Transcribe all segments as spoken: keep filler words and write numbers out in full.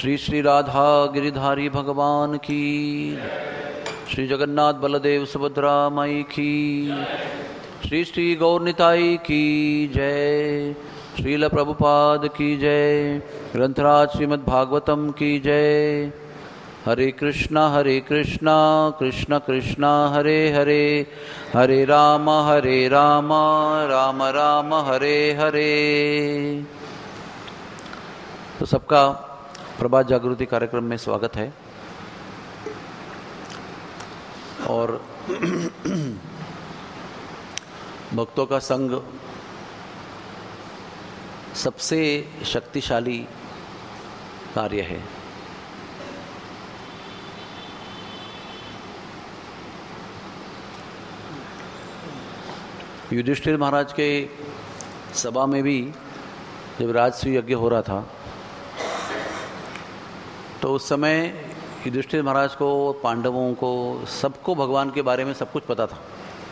श्री श्री राधा गिरिधारी भगवान की, श्री जगन्नाथ बलदेव सुभद्रा माई की, श्री श्री गौरनिताई की जय, श्रील प्रभुपाद की जय, ग्रंथराज श्रीमद् भागवतम की जय। हरे कृष्णा हरे कृष्णा कृष्ण कृष्णा हरे हरे, हरे राम हरे राम राम राम हरे हरे। तो सबका प्रभात जागृति कार्यक्रम में स्वागत है। और भक्तों का संग सबसे शक्तिशाली कार्य है। युधिष्ठिर महाराज के सभा में भी जब राजसूय यज्ञ हो रहा था तो उस समय युधिष्ठिर महाराज को, पांडवों को, सबको भगवान के बारे में सब कुछ पता था।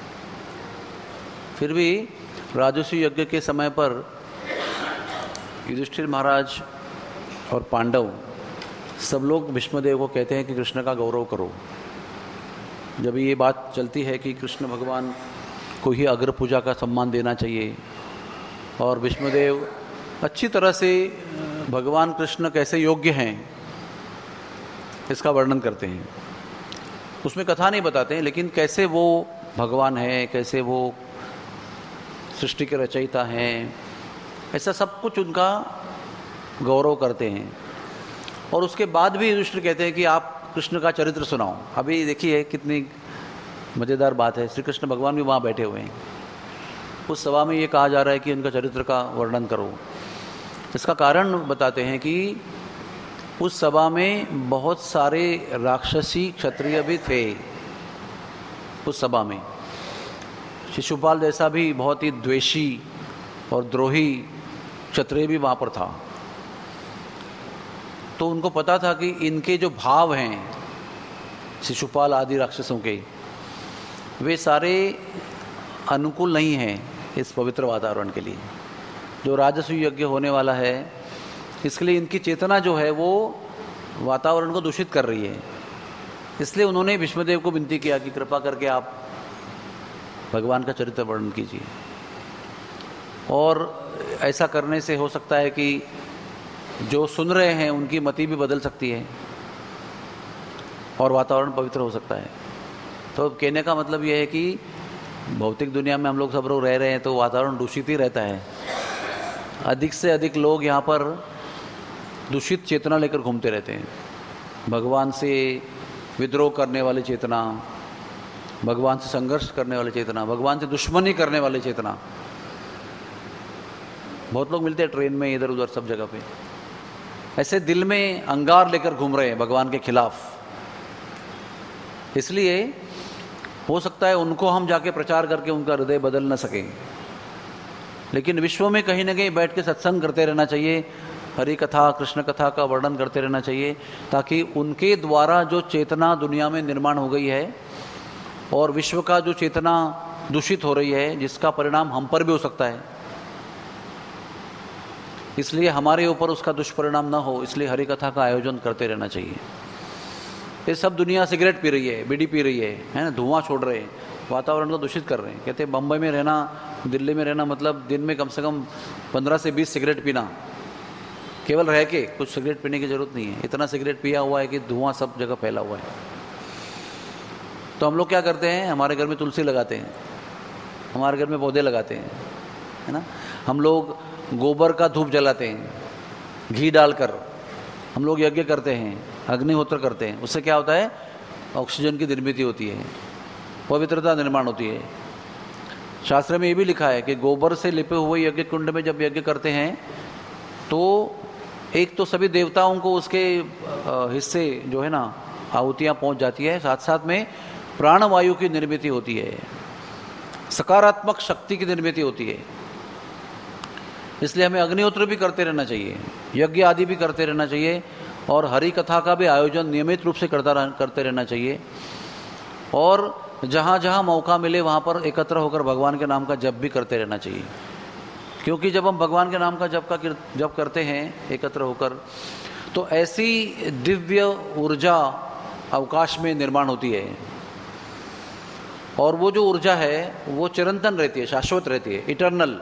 फिर भी राजसूय यज्ञ के समय पर युधिष्ठिर महाराज और पांडव सब लोग भीष्मदेव को कहते हैं कि कृष्ण का गौरव करो। जब ये बात चलती है कि कृष्ण भगवान को ही अग्र पूजा का सम्मान देना चाहिए और भीष्मदेव अच्छी तरह से भगवान कृष्ण कैसे योग्य हैं इसका वर्णन करते हैं। उसमें कथा नहीं बताते हैं, लेकिन कैसे वो भगवान है, कैसे वो सृष्टि के रचयिता हैं, ऐसा सब कुछ उनका गौरव करते हैं। और उसके बाद भी युधिष्ठिर कहते हैं कि आप कृष्ण का चरित्र सुनाओ। अभी देखिए कितनी मज़ेदार बात है, श्री कृष्ण भगवान भी वहाँ बैठे हुए हैं। उस सभा में ये कहा जा रहा है कि उनका चरित्र का वर्णन करो। इसका कारण बताते हैं कि उस सभा में बहुत सारे राक्षसी क्षत्रिय भी थे। उस सभा में शिशुपाल जैसा भी बहुत ही द्वेषी और द्रोही क्षत्रिय भी वहाँ पर था। तो उनको पता था कि इनके जो भाव हैं शिशुपाल आदि राक्षसों के, वे सारे अनुकूल नहीं हैं इस पवित्र वातावरण के लिए जो राजसूय यज्ञ होने वाला है। इसके लिए इनकी चेतना जो है वो वातावरण को दूषित कर रही है। इसलिए उन्होंने भीष्मदेव को विनती किया कि कृपा करके आप भगवान का चरित्र वर्णन कीजिए। और ऐसा करने से हो सकता है कि जो सुन रहे हैं उनकी मति भी बदल सकती है और वातावरण पवित्र हो सकता है। तो कहने का मतलब यह है कि भौतिक दुनिया में हम लोग सब लोग रह रहे हैं तो वातावरण दूषित ही रहता है। अधिक से अधिक लोग यहाँ पर दूषित चेतना लेकर घूमते रहते हैं। भगवान से विद्रोह करने वाली चेतना, भगवान से संघर्ष करने वाली चेतना, भगवान से दुश्मनी करने वाली चेतना। बहुत लोग मिलते हैं ट्रेन में, इधर उधर सब जगह पे, ऐसे दिल में अंगार लेकर घूम रहे हैं भगवान के खिलाफ। इसलिए हो सकता है उनको हम जाके प्रचार करके उनका हृदय बदल न सकें, लेकिन विश्व में कहीं ना कहीं बैठ के सत्संग करते रहना चाहिए, हरि कथा कृष्ण कथा का वर्णन करते रहना चाहिए, ताकि उनके द्वारा जो चेतना दुनिया में निर्माण हो गई है और विश्व का जो चेतना दूषित हो रही है, जिसका परिणाम हम पर भी हो सकता है, इसलिए हमारे ऊपर उसका दुष्परिणाम ना हो, इसलिए हरि कथा का आयोजन करते रहना चाहिए। ये सब दुनिया सिगरेट पी रही है, बीड़ी पी रही है, है ना, धुआं छोड़ रहे हैं, वातावरण को दूषित कर रहे हैं। कहते हैं बम्बई में रहना, दिल्ली में रहना मतलब दिन में कम से कम पंद्रह से बीस सिगरेट पीना। केवल रह के कुछ सिगरेट पीने की जरूरत नहीं है, इतना सिगरेट पिया हुआ है कि धुआं सब जगह फैला हुआ है। तो हम लोग क्या करते हैं, हमारे घर में तुलसी लगाते हैं, हमारे घर में पौधे लगाते हैं, है ना। हम लोग गोबर का धूप जलाते हैं, घी डालकर हम लोग यज्ञ करते हैं, अग्निहोत्र करते हैं। उससे क्या होता है, ऑक्सीजन की निर्मित होती है, पवित्रता निर्माण होती है। शास्त्र में ये भी लिखा है कि गोबर से लिपे हुए यज्ञ कुंड में जब यज्ञ करते हैं तो एक तो सभी देवताओं को उसके हिस्से जो है ना आहुतियाँ पहुँच जाती है, साथ साथ में प्राणवायु की निर्मित होती है, सकारात्मक शक्ति की निर्मित होती है। इसलिए हमें अग्निहोत्र भी करते रहना चाहिए, यज्ञ आदि भी करते रहना चाहिए और हरि कथा का भी आयोजन नियमित रूप से करता रह, करते रहना चाहिए। और जहाँ जहाँ मौका मिले वहाँ पर एकत्र होकर भगवान के नाम का जप भी करते रहना चाहिए, क्योंकि जब हम भगवान के नाम का जप का जप करते हैं एकत्र होकर तो ऐसी दिव्य ऊर्जा अवकाश में निर्माण होती है, और वो जो ऊर्जा है वो चिरंतन रहती है, शाश्वत रहती है, इटर्नल,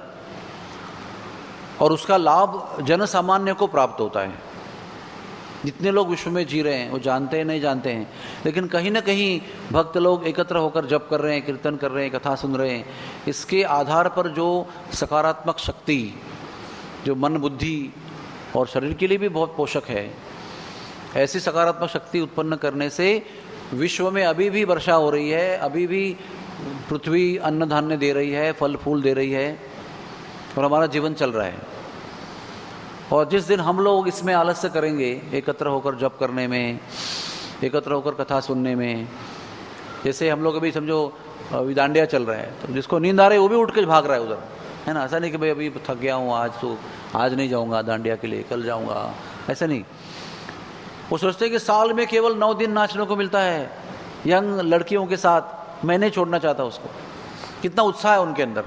और उसका लाभ जन सामान्य को प्राप्त होता है। जितने लोग विश्व में जी रहे हैं वो जानते हैं नहीं जानते हैं, लेकिन कहीं ना कहीं भक्त लोग एकत्र होकर जप कर रहे हैं, कीर्तन कर रहे हैं, कथा सुन रहे हैं। इसके आधार पर जो सकारात्मक शक्ति जो मन बुद्धि और शरीर के लिए भी बहुत पोषक है, ऐसी सकारात्मक शक्ति उत्पन्न करने से विश्व में अभी भी वर्षा हो रही है, अभी भी पृथ्वी अन्न धान्य दे रही है, फल फूल दे रही है, और हमारा जीवन चल रहा है। और जिस दिन हम लोग इसमें आलस्य करेंगे, एकत्र होकर जप करने में, एकत्र होकर कथा सुनने में, जैसे हम लोग अभी समझो अभी दांडिया चल रहा है, तो जिसको नींद आ रही है वो भी उठ के भाग रहा है उधर, है ना। ऐसा नहीं कि भाई अभी थक गया हूँ आज, तो आज नहीं जाऊँगा दांडिया के लिए, कल जाऊँगा, ऐसा नहीं। वो सोचते हैं कि साल में केवल नौ दिन नाचने को मिलता है यंग लड़कियों के साथ, मैं नहीं छोड़ना चाहता उसको। कितना उत्साह है उनके अंदर।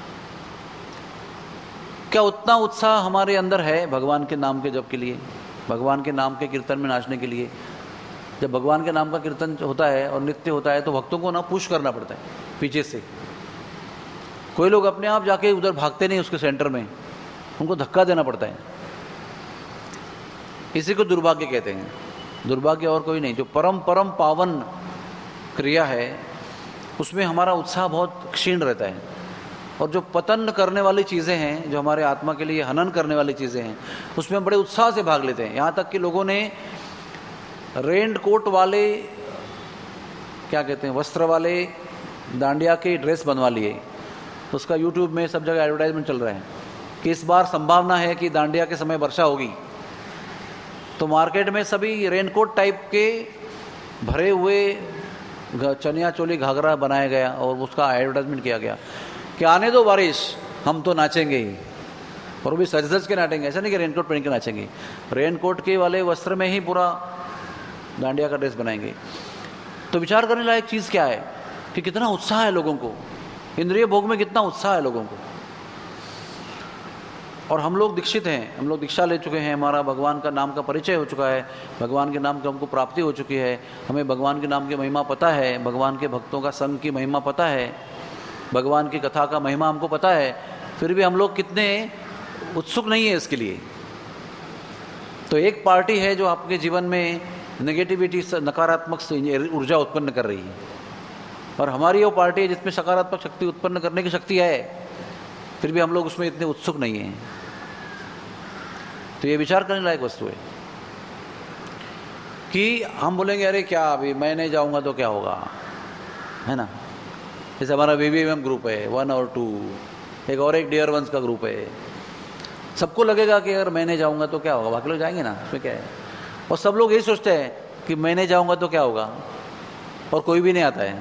क्या उतना उत्साह हमारे अंदर है भगवान के नाम के जप के लिए, भगवान के नाम के कीर्तन में नाचने के लिए? जब भगवान के नाम का कीर्तन होता है और नृत्य होता है तो भक्तों को ना पुश करना पड़ता है पीछे से। कोई लोग अपने आप जाके उधर भागते नहीं उसके सेंटर में, उनको धक्का देना पड़ता है। इसी को दुर्भाग्य कहते हैं। दुर्भाग्य और कोई नहीं। जो परम परम पावन क्रिया है उसमें हमारा उत्साह बहुत क्षीण रहता है, और जो पतन करने वाली चीज़ें हैं, जो हमारे आत्मा के लिए हनन करने वाली चीज़ें हैं, उसमें हम बड़े उत्साह से भाग लेते हैं। यहाँ तक कि लोगों ने रेन कोट वाले, क्या कहते हैं, वस्त्र वाले दांडिया के ड्रेस बनवा लिए। उसका यूट्यूब में सब जगह एडवर्टाइजमेंट चल रहा है कि इस बार संभावना है कि दांडिया के समय वर्षा होगी। तो मार्केट में सभी रेनकोट टाइप के भरे हुए चनिया चोली घाघरा बनाया गया और उसका एडवर्टाइजमेंट किया गया कि आने दो बारिश, हम तो नाचेंगे ही, और वो भी सज सज के नाचेंगे। ऐसा नहीं कि रेनकोट पहन के नाचेंगे, रेनकोट के वाले वस्त्र में ही पूरा दांडिया का ड्रेस बनाएंगे। तो विचार करने लायक चीज़ क्या है कि कितना उत्साह है लोगों को, इंद्रिय भोग में कितना उत्साह है लोगों को। और हम लोग दीक्षित हैं, हम लोग दीक्षा ले चुके हैं, हमारा भगवान का नाम का परिचय हो चुका है, भगवान के नाम की हमको प्राप्ति हो चुकी है, हमें भगवान के नाम की महिमा पता है, भगवान के भक्तों का संग की महिमा पता है, भगवान की कथा का महिमा हमको पता है, फिर भी हम लोग कितने उत्सुक नहीं है इसके लिए। तो एक पार्टी है जो आपके जीवन में नेगेटिविटी, नकारात्मक ऊर्जा उत्पन्न कर रही है, और हमारी वो पार्टी है जिसमें सकारात्मक शक्ति उत्पन्न करने की शक्ति है, फिर भी हम लोग उसमें इतने उत्सुक नहीं हैं। तो ये विचार करने लायक वस्तु है कि हम बोलेंगे अरे क्या अभी मैं नहीं जाऊंगा तो क्या होगा, है ना। जैसे हमारा वीवीएम ग्रुप है, वन और टू, एक और एक डियर वंस का ग्रुप है। सबको लगेगा कि अगर मैं नहीं जाऊंगा तो क्या होगा, बाकी लोग जाएंगे ना, उसमें क्या है। और सब लोग यही सोचते हैं कि मैं नहीं जाऊंगा तो क्या होगा, और कोई भी नहीं आता है।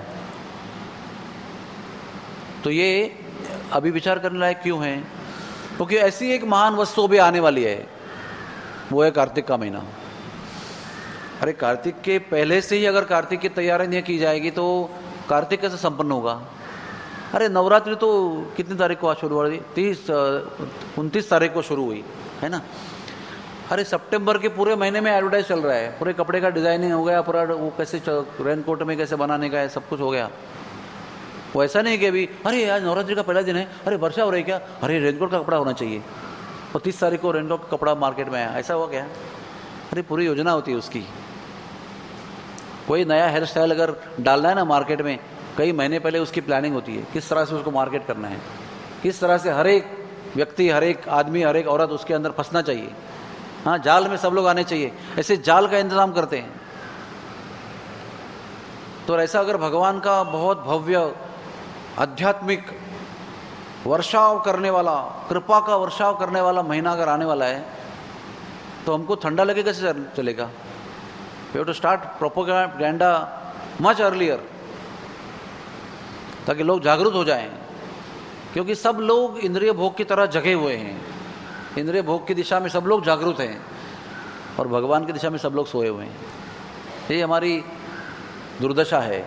तो ये अभी विचार करने लायक क्यों है? क्योंकि ऐसी एक महान वस्तु अभी आने वाली है, वो है कार्तिक का महीना। अरे कार्तिक के पहले से ही अगर कार्तिक की तैयारी नहीं की जाएगी तो कार्तिक कैसे संपन्न होगा? अरे नवरात्रि तो कितनी तारीख को आज शुरू हुई? तीस उनतीस तारीख को शुरू हुई है ना। अरे सितंबर के पूरे महीने में एडवर्टाइज चल रहा है, पूरे कपड़े का डिजाइनिंग हो गया, पूरा वो कैसे रेनकोट में कैसे बनाने का है, सब कुछ हो गया। वो ऐसा नहीं कि अभी अरे आज नवरात्रि का पहला दिन है, अरे वर्षा हो रही क्या, अरे रेनकोट का कपड़ा होना चाहिए, और तीस तारीख को रेनकोट का कपड़ा मार्केट में आया, ऐसा हुआ क्या? अरे पूरी योजना होती है उसकी। कोई नया हेयर स्टाइल अगर डालना है ना मार्केट में, कई महीने पहले उसकी प्लानिंग होती है, किस तरह से उसको मार्केट करना है, किस तरह से हर एक व्यक्ति, हर एक आदमी, हर एक औरत उसके अंदर फंसना चाहिए। हाँ, जाल में सब लोग आने चाहिए, ऐसे जाल का इंतजाम करते हैं। तो ऐसा अगर भगवान का बहुत भव्य आध्यात्मिक वर्षाव करने वाला, कृपा का वर्षाव करने वाला महीना अगर आने वाला है तो हमको ठंडा लगे कैसे चलेगा? We have to start propaganda much earlier, ताकि लोग जागरूक हो जाएं। क्योंकि सब लोग इंद्रिय भोग की तरह जगे हुए हैं, इंद्रिय भोग की दिशा में सब लोग जागरूक हैं, और भगवान की दिशा में सब लोग सोए हुए हैं। ये हमारी दुर्दशा है।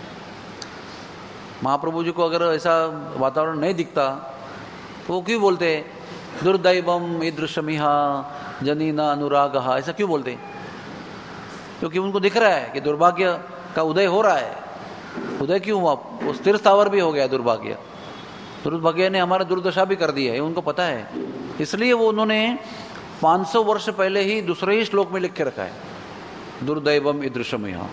महाप्रभु जी को अगर ऐसा वातावरण नहीं दिखता तो वो क्यों बोलते दुर्दैवम ईदृशमिहा जनी न अनुराग, ऐसा क्यों बोलते हैं? क्योंकि उनको दिख रहा है कि दुर्भाग्य का उदय हो रहा है। उदय क्यों हुआ? वो स्थिर स्थावर भी हो गया दुर्भाग्य। दुर्भाग्य ने हमारा दुर्दशा भी कर दी है, उनको पता है। इसलिए वो उन्होंने पाँच सौ वर्ष पहले ही दूसरे ही श्लोक में लिख के रखा है, दुर्दैवम ईदृशम यहाँ।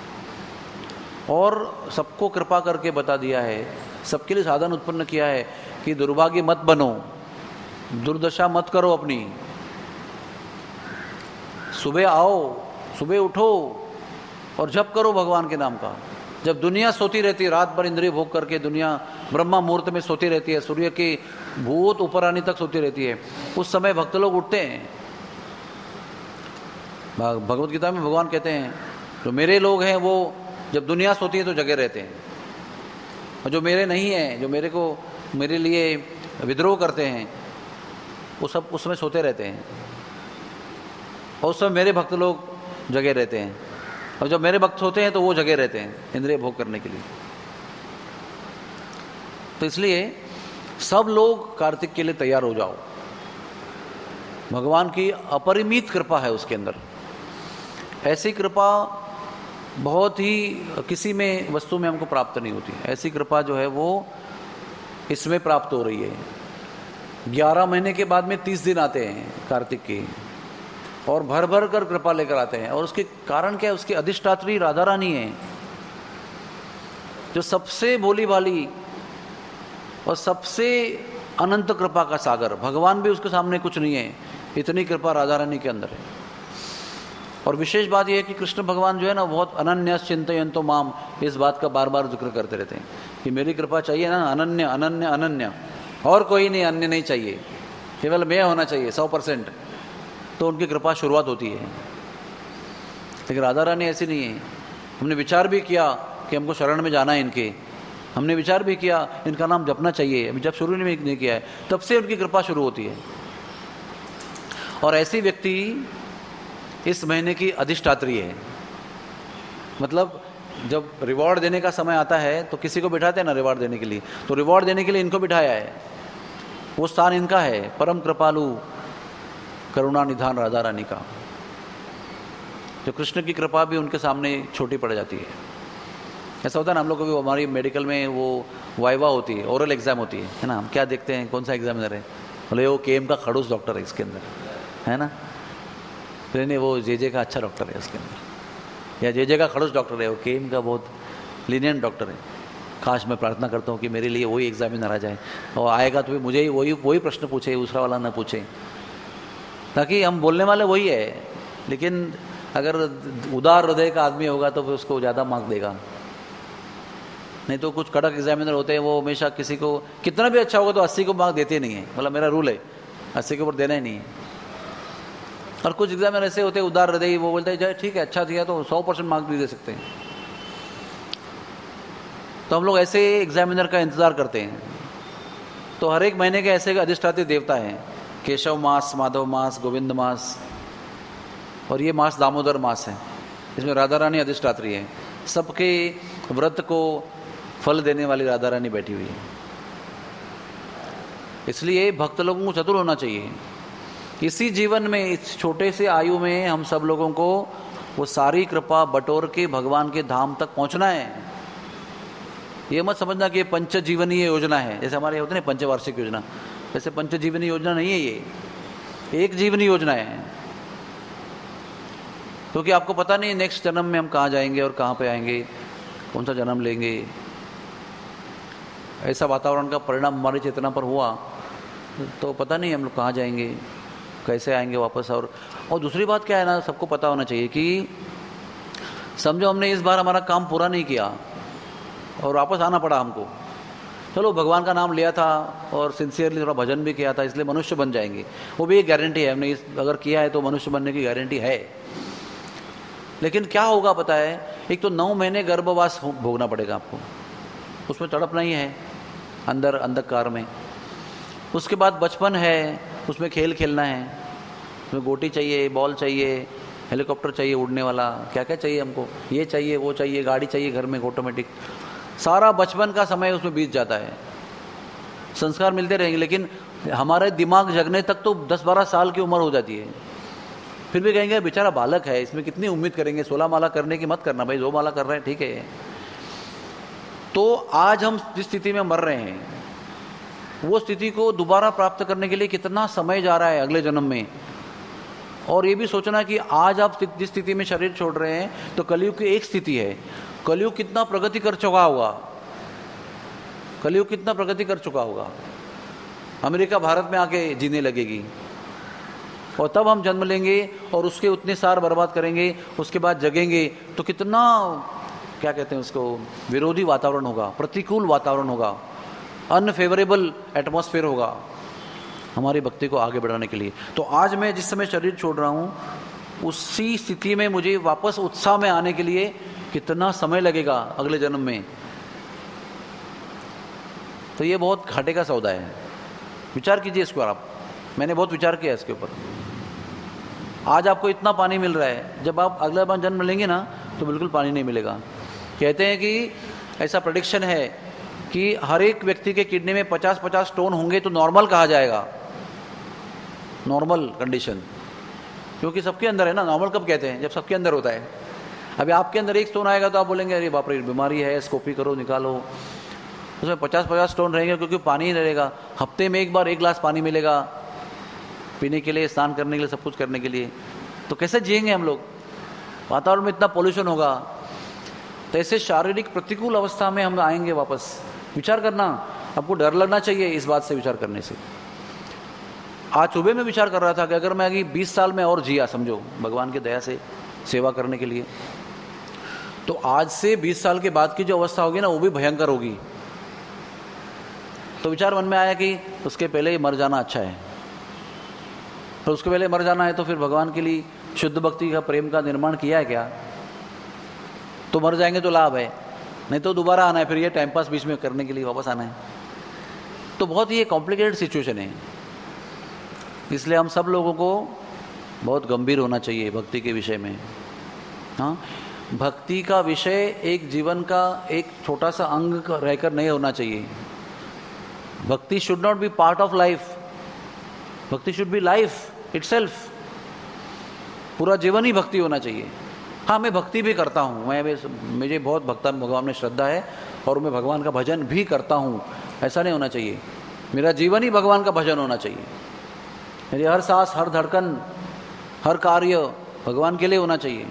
और सबको कृपा करके बता दिया है, सबके लिए साधन उत्पन्न किया है कि दुर्भाग्य मत बनो, दुर्दशा मत करो अपनी। सुबह आओ, सुबह उठो और जप करो भगवान के नाम का। जब दुनिया सोती रहती है, रात भर इंद्रिय भोग करके दुनिया ब्रह्मा मुहूर्त में सोती रहती है, सूर्य की भूत ऊपर आने तक सोती रहती है, उस समय भक्त लोग उठते हैं। भगवत गीता में भगवान कहते हैं जो मेरे लोग हैं वो जब दुनिया सोती है तो जगे रहते हैं, और जो मेरे नहीं हैं, जो मेरे को मेरे लिए विद्रोह करते हैं, वो सब उस समय सोते रहते हैं, और उस समय मेरे भक्त लोग जगे रहते हैं। और जब मेरे भक्त होते हैं तो वो जगे रहते हैं इंद्रिय भोग करने के लिए। तो इसलिए सब लोग कार्तिक के लिए तैयार हो जाओ। भगवान की अपरिमित कृपा है उसके अंदर। ऐसी कृपा बहुत ही किसी में वस्तु में हमको प्राप्त नहीं होती। ऐसी कृपा जो है वो इसमें प्राप्त हो रही है। ग्यारह महीने के बाद में तीस दिन आते हैं कार्तिक के, और भर भर कर कृपा लेकर आते हैं। और उसके कारण क्या है? उसकी अधिष्ठात्री राधा रानी है, जो सबसे भोली भाली और सबसे अनंत कृपा का सागर। भगवान भी उसके सामने कुछ नहीं है, इतनी कृपा राधा रानी के अंदर है। और विशेष बात यह है कि कृष्ण भगवान जो है ना, बहुत अनन्य चिंतयन्तो माम, इस बात का बार बार जिक्र करते रहते हैं कि मेरी कृपा चाहिए ना, अनन्य अनन्य अनन्य, और कोई नहीं, अन्य नहीं चाहिए, केवल मैं होना चाहिए सौ परसेंट। तो उनकी कृपा शुरुआत होती है। लेकिन राधा रानी ऐसी नहीं है। हमने विचार भी किया कि हमको शरण में जाना है इनके, हमने विचार भी किया इनका नाम जपना चाहिए, अभी जब शुरू नहीं किया है, तब से उनकी कृपा शुरू होती है। और ऐसी व्यक्ति इस महीने की अधिष्ठात्री है। मतलब जब रिवॉर्ड देने का समय आता है तो किसी को बिठाते हैं ना रिवॉर्ड देने के लिए, तो रिवॉर्ड देने के लिए इनको बिठाया है। वो स्थान इनका है, परम कृपालु करुणा निधान राधा रानी का। जो कृष्ण की कृपा भी उनके सामने छोटी पड़ जाती है। ऐसा होता है ना, हम लोग को भी, हमारी मेडिकल में वो वाइवा होती है, ओरल एग्जाम होती है, है ना। हम क्या देखते हैं, कौन सा एग्जामिनर है? बोले वो के एम का खड़ूस डॉक्टर है इसके अंदर, है ना। फिर नहीं, वो जे जे का अच्छा डॉक्टर है उसके अंदर, या जे जे का खड़ूस डॉक्टर है, वो के एम का बहुत लीनियंट डॉक्टर है। काश मैं प्रार्थना करता हूँ कि मेरे लिए वही एग्जामिनर आ जाए, और आएगा तो भी मुझे ही वही वही प्रश्न पूछे, दूसरा वाला ना पूछे, ताकि हम बोलने वाले वही है। लेकिन अगर उदार हृदय का आदमी होगा तो फिर उसको ज़्यादा मार्क्स देगा। नहीं तो कुछ कड़क एग्जामिनर होते हैं, वो हमेशा किसी को कितना भी अच्छा होगा तो अस्सी को मार्क्स देते नहीं है, मतलब मेरा रूल है अस्सी के ऊपर देना ही नहीं है। और कुछ एग्जामिनर ऐसे होते हैं उदार हृदय, वो बोलते हैं ठीक है अच्छा दिया तो सौ परसेंट मार्क्स भी दे सकते हैं। तो हम लोग ऐसे एग्जामिनर का इंतजार करते हैं। तो हर एक महीने के ऐसे अधिष्ठात्री देवता हैं, केशव मास, माधव मास, गोविंद मास, और ये मास दामोदर मास है। इसमें राधा रानी अधिष्ठात्री है। सबके व्रत को फल देने वाली राधा रानी बैठी हुई है। इसलिए भक्त लोगों को चतुर होना चाहिए। इसी जीवन में, इस छोटे से आयु में हम सब लोगों को वो सारी कृपा बटोर के भगवान के धाम तक पहुंचना है। ये मत समझना कि ये पंचजीवनीय योजना है, जैसे हमारे होते हैं पंचवार्षिक योजना, वैसे पंचजीवनी योजना नहीं है, ये एक जीवनी योजना है। क्योंकि तो आपको पता नहीं नेक्स्ट जन्म में हम कहाँ जाएंगे और कहाँ पे आएंगे, कौन सा जन्म लेंगे। ऐसा वातावरण का परिणाम हमारी चेतना पर हुआ तो पता नहीं हम लोग कहाँ जाएंगे, कैसे आएंगे वापस। और और दूसरी बात क्या है ना, सबको पता होना चाहिए कि समझो हमने इस बार हमारा काम पूरा नहीं किया और वापस आना पड़ा हमको। चलो भगवान का नाम लिया था और सिंसियरली थोड़ा भजन भी किया था, इसलिए मनुष्य बन जाएंगे, वो भी एक गारंटी है। हमने इस अगर किया है तो मनुष्य बनने की गारंटी है। लेकिन क्या होगा पता है, एक तो नौ महीने गर्भवास भोगना पड़ेगा आपको, उसमें तड़पना ही है अंदर अंधकार में। उसके बाद बचपन है, उसमें खेल खेलना है, उसमें गोटी चाहिए, बॉल चाहिए, हेलीकॉप्टर चाहिए उड़ने वाला, क्या क्या चाहिए हमको, ये चाहिए वो चाहिए, गाड़ी चाहिए घर में ऑटोमेटिक। सारा बचपन का समय उसमें बीत जाता है। संस्कार मिलते रहेंगे, लेकिन हमारे दिमाग जगने तक तो दस बारह साल की उम्र हो जाती है। फिर भी कहेंगे बेचारा बालक है, इसमें कितनी उम्मीद करेंगे, सोलह माला करने की मत करना भाई, दो माला कर रहे हैं ठीक है। तो आज हम जिस स्थिति में मर रहे हैं, वो स्थिति को दोबारा प्राप्त करने के लिए कितना समय जा रहा है अगले जन्म में। और ये भी सोचना कि आज आप जिस स्थिति में शरीर छोड़ रहे हैं, तो कलयुग की एक स्थिति है, कलयुग कितना प्रगति कर चुका होगा, कलयुग कितना प्रगति कर चुका होगा। अमेरिका भारत में आके जीने लगेगी, और तब हम जन्म लेंगे और उसके उतने सार बर्बाद करेंगे, उसके बाद जगेंगे तो कितना, क्या कहते हैं उसको, विरोधी वातावरण होगा, प्रतिकूल वातावरण होगा, अनफेवरेबल एटमॉस्फेयर होगा हमारी भक्ति को आगे बढ़ाने के लिए। तो आज मैं जिस समय शरीर छोड़ रहा हूँ, उसी स्थिति में मुझे वापस उत्साह में आने के लिए कितना समय लगेगा अगले जन्म में। तो ये बहुत घाटे का सौदा है, विचार कीजिए इसको आप। मैंने बहुत विचार किया इसके ऊपर। आज आपको इतना पानी मिल रहा है, जब आप अगला बार जन्म लेंगे ना तो बिल्कुल पानी नहीं मिलेगा। कहते हैं कि ऐसा प्रेडिक्शन है कि हर एक व्यक्ति के किडनी में पचास पचास स्टोन होंगे तो नॉर्मल कहा जाएगा, नॉर्मल कंडीशन, क्योंकि सबके अंदर है ना। नॉर्मल कब कहते हैं, जब सबके अंदर होता है। अभी आपके अंदर एक स्टोन आएगा तो आप बोलेंगे अरे बाप रे बीमारी है, स्कोपी करो निकालो। उसमें पचास पचास स्टोन रहेंगे क्योंकि पानी ही रहेगा। हफ्ते में एक बार एक गिलास पानी मिलेगा पीने के लिए, स्नान करने के लिए, सब कुछ करने के लिए। तो कैसे जिएंगे हम लोग, वातावरण में इतना पोल्यूशन होगा। तो ऐसे शारीरिक प्रतिकूल अवस्था में हम आएंगे वापस। विचार करना, आपको डर लगना चाहिए इस बात से विचार करने से। आज सुबह में विचार कर रहा था कि अगर मैं अभी बीस साल में और जिया, समझो भगवान की दया से सेवा करने के लिए, तो आज से बीस साल के बाद की जो अवस्था होगी ना, वो भी भयंकर होगी। तो विचार मन में आया कि उसके पहले ही मर जाना अच्छा है। तो उसके पहले मर जाना है तो फिर भगवान के लिए शुद्ध भक्ति का, प्रेम का निर्माण किया है क्या? तो मर जाएंगे तो लाभ है, नहीं तो दोबारा आना है, फिर ये टाइम पास बीच में करने के लिए वापस आना है। तो बहुत ही कॉम्प्लिकेटेड सिचुएशन है। इसलिए हम सब लोगों को बहुत गंभीर होना चाहिए भक्ति के विषय में। हाँ, भक्ति का विषय एक जीवन का एक छोटा सा अंग रहकर नहीं होना चाहिए। भक्ति should not be part of life, भक्ति शुड बी लाइफ इटसेल्फ। पूरा जीवन ही भक्ति होना चाहिए। हाँ, मैं भक्ति भी करता हूँ, मैं मुझे बहुत भक्ता भगवान में श्रद्धा है और मैं भगवान का भजन भी करता हूँ, ऐसा नहीं होना चाहिए। मेरा जीवन ही भगवान का भजन होना चाहिए। मेरी हर सांस, हर धड़कन, हर कार्य भगवान के लिए होना चाहिए।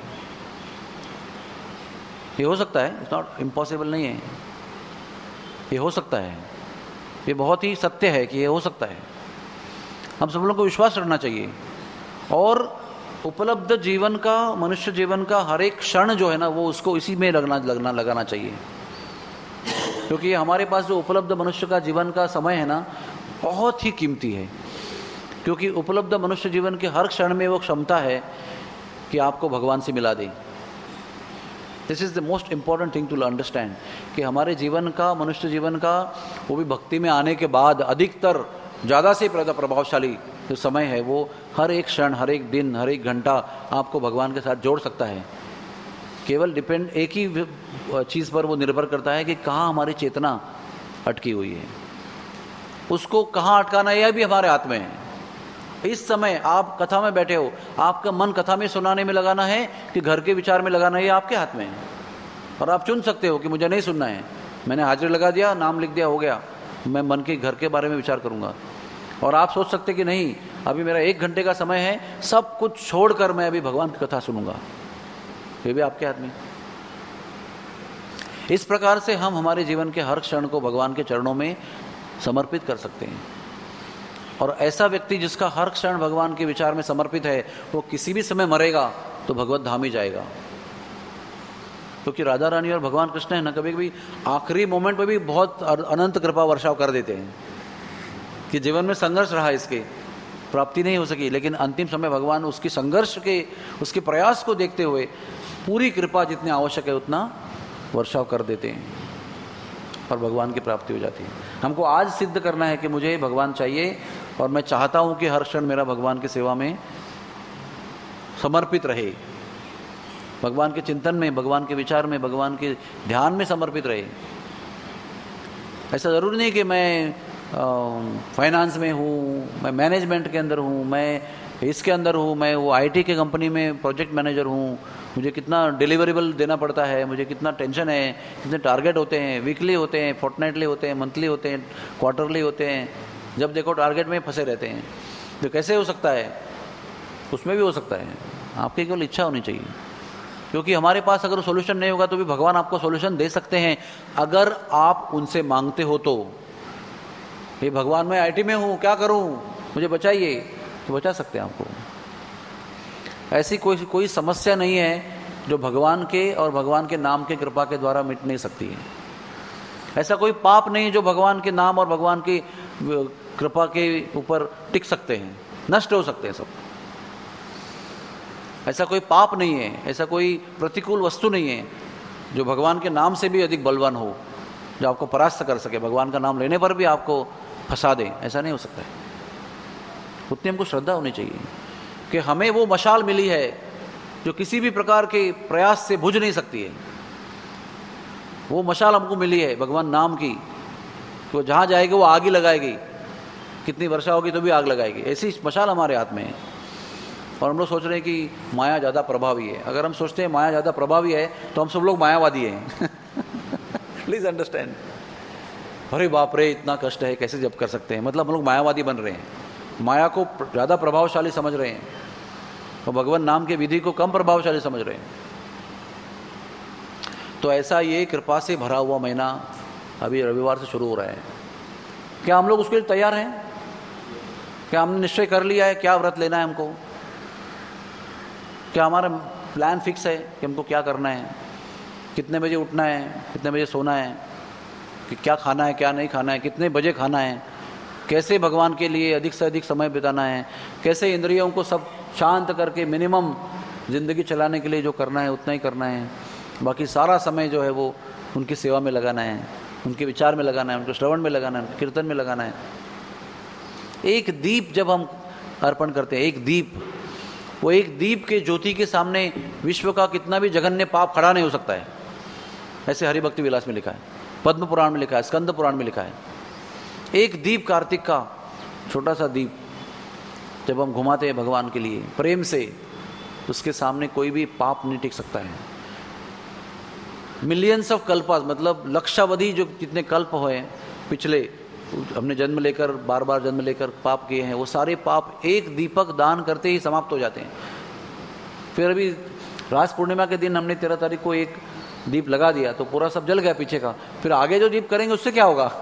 ये हो सकता है, इट्स नॉट इम्पॉसिबल नहीं है, ये हो सकता है। ये बहुत ही सत्य है कि ये हो सकता है। हम सब लोगों को विश्वास रखना चाहिए। और उपलब्ध जीवन का, मनुष्य जीवन का हर एक क्षण जो है ना, वो उसको इसी में लगना लगना लगाना चाहिए। क्योंकि हमारे पास जो उपलब्ध मनुष्य का जीवन का समय है ना, बहुत ही कीमती है। क्योंकि उपलब्ध मनुष्य जीवन के हर क्षण में वो क्षमता है कि आपको भगवान से मिला दे। This is the most important thing to understand कि हमारे जीवन का, मनुष्य जीवन का, वो भी भक्ति में आने के बाद अधिकतर ज़्यादा से ज़्यादा प्रभावशाली जो समय है, वो हर एक क्षण, हर एक दिन, हर एक घंटा आपको भगवान के साथ जोड़ सकता है। केवल डिपेंड एक ही चीज़ पर वो निर्भर करता है कि कहाँ हमारी चेतना अटकी हुई है, उसको कहाँ अटकाना है, यह भी हमारे हाथ में है। इस समय आप कथा में बैठे हो, आपका मन कथा में सुनाने में लगाना है कि घर के विचार में लगाना है, ये आपके हाथ में है। और आप चुन सकते हो कि मुझे नहीं सुनना है, मैंने हाजिरी लगा दिया, नाम लिख दिया, हो गया, मैं मन के घर के बारे में विचार करूंगा। और आप सोच सकते कि नहीं, अभी मेरा एक घंटे का समय है, सब कुछ छोड़कर मैं अभी भगवान की कथा सुनूंगा, ये भी आपके हाथ में। इस प्रकार से हम हमारे जीवन के हर क्षण को भगवान के चरणों में समर्पित कर सकते हैं। और ऐसा व्यक्ति जिसका हर क्षण भगवान के विचार में समर्पित है, वो किसी भी समय मरेगा तो भगवत धाम ही जाएगा। क्योंकि राधा रानी और भगवान कृष्ण है ना, कभी कभी आखिरी मोमेंट पे भी बहुत अनंत कृपा वर्षाव कर देते हैं कि जीवन में संघर्ष रहा, इसके प्राप्ति नहीं हो सकी, लेकिन अंतिम समय भगवान उसकी संघर्ष के, उसके प्रयास को देखते हुए पूरी कृपा जितनी आवश्यक है उतना वर्षाव कर देते हैं और भगवान की प्राप्ति हो जाती है। हमको आज सिद्ध करना है कि मुझे भगवान चाहिए और मैं चाहता हूं कि हर क्षण मेरा भगवान की सेवा में समर्पित रहे, भगवान के चिंतन में, भगवान के विचार में, भगवान के ध्यान में समर्पित रहे। ऐसा ज़रूरी नहीं कि मैं फाइनेंस में हूँ, मैं मैनेजमेंट के अंदर हूँ, मैं इसके अंदर हूँ, मैं वो आईटी के कंपनी में प्रोजेक्ट मैनेजर हूँ, मुझे कितना डिलीवरेबल देना पड़ता है, मुझे कितना टेंशन है, कितने टारगेट होते हैं, वीकली होते हैं, फोर्टनाइटली होते हैं, मंथली होते हैं, क्वार्टरली होते हैं, जब देखो टारगेट में फंसे रहते हैं। तो कैसे हो सकता है? उसमें भी हो सकता है, आपकी केवल इच्छा होनी चाहिए। क्योंकि हमारे पास अगर सोल्यूशन नहीं होगा तो भी भगवान आपको सोल्यूशन दे सकते हैं, अगर आप उनसे मांगते हो तो। ये भगवान, मैं आईटी में हूँ, क्या करूँ, मुझे बचाइए, तो बचा सकते हैं आपको। ऐसी कोई कोई समस्या नहीं है जो भगवान के और भगवान के नाम के कृपा के द्वारा मिट नहीं सकती है। ऐसा कोई पाप नहीं जो भगवान के नाम और भगवान की कृपा के ऊपर टिक सकते हैं, नष्ट हो सकते हैं सब। ऐसा कोई पाप नहीं है, ऐसा कोई प्रतिकूल वस्तु नहीं है जो भगवान के नाम से भी अधिक बलवान हो, जो आपको परास्त कर सके, भगवान का नाम लेने पर भी आपको फंसा दे। ऐसा नहीं हो सकता है। उतनी हमको श्रद्धा होनी चाहिए कि हमें वो मशाल मिली है जो किसी भी प्रकार के प्रयास से बुझ नहीं सकती है। वो मशाल हमको मिली है भगवान नाम की, तो जहाँ जाएगी वो आग ही लगाएगी, कितनी वर्षा होगी तो भी आग लगाएगी। ऐसी मशाल हमारे हाथ में है। और हम लोग सोच रहे हैं कि माया ज़्यादा प्रभावी है। अगर हम सोचते हैं माया ज़्यादा प्रभावी है तो हम सब लोग मायावादी हैं। Please understand. अरे बाप रे, इतना कष्ट है, कैसे जप कर सकते हैं, मतलब हम लोग मायावादी बन रहे हैं, माया को ज़्यादा प्रभावशाली समझ रहे हैं और भगवान नाम के विधि को कम प्रभावशाली समझ रहे हैं। तो ऐसा ये कृपा से भरा हुआ महीना अभी रविवार से शुरू हो रहा है। क्या हम लोग उसके लिए तैयार हैं? क्या हमने निश्चय कर लिया है क्या व्रत लेना है हमको? क्या हमारा प्लान फिक्स है कि हमको क्या करना है, कितने बजे उठना है, कितने बजे सोना है, कि क्या खाना है क्या नहीं खाना है, कितने बजे खाना है, कैसे भगवान के लिए अधिक से अधिक समय बिताना है, कैसे इंद्रियों को सब शांत करके मिनिमम ज़िंदगी चलाने के लिए जो करना है उतना ही करना है, बाकी सारा समय जो है वो उनकी सेवा में लगाना है, उनके विचार में लगाना है, उनके श्रवण में लगाना है, कीर्तन में लगाना है। एक दीप जब हम अर्पण करते हैं, एक दीप, वो एक दीप के ज्योति के सामने विश्व का कितना भी जघन्य पाप खड़ा नहीं हो सकता है। ऐसे हरि भक्ति विलास में लिखा है, पद्म पुराण में लिखा है, स्कंद पुराण में लिखा है। एक दीप, कार्तिक का छोटा सा दीप जब हम घुमाते हैं भगवान के लिए प्रेम से, उसके सामने कोई भी पाप नहीं टिक सकता है। मिलियंस ऑफ कल्पास, मतलब लक्षावधि जो जितने कल्प हुए पिछले, हमने जन्म लेकर बार बार जन्म लेकर पाप किए हैं, वो सारे पाप एक दीपक दान करते ही समाप्त हो जाते हैं। फिर अभी रास पूर्णिमा के दिन हमने तेरह तारीख को एक दीप लगा दिया तो पूरा सब जल गया पीछे का। फिर आगे जो दीप करेंगे उससे क्या होगा?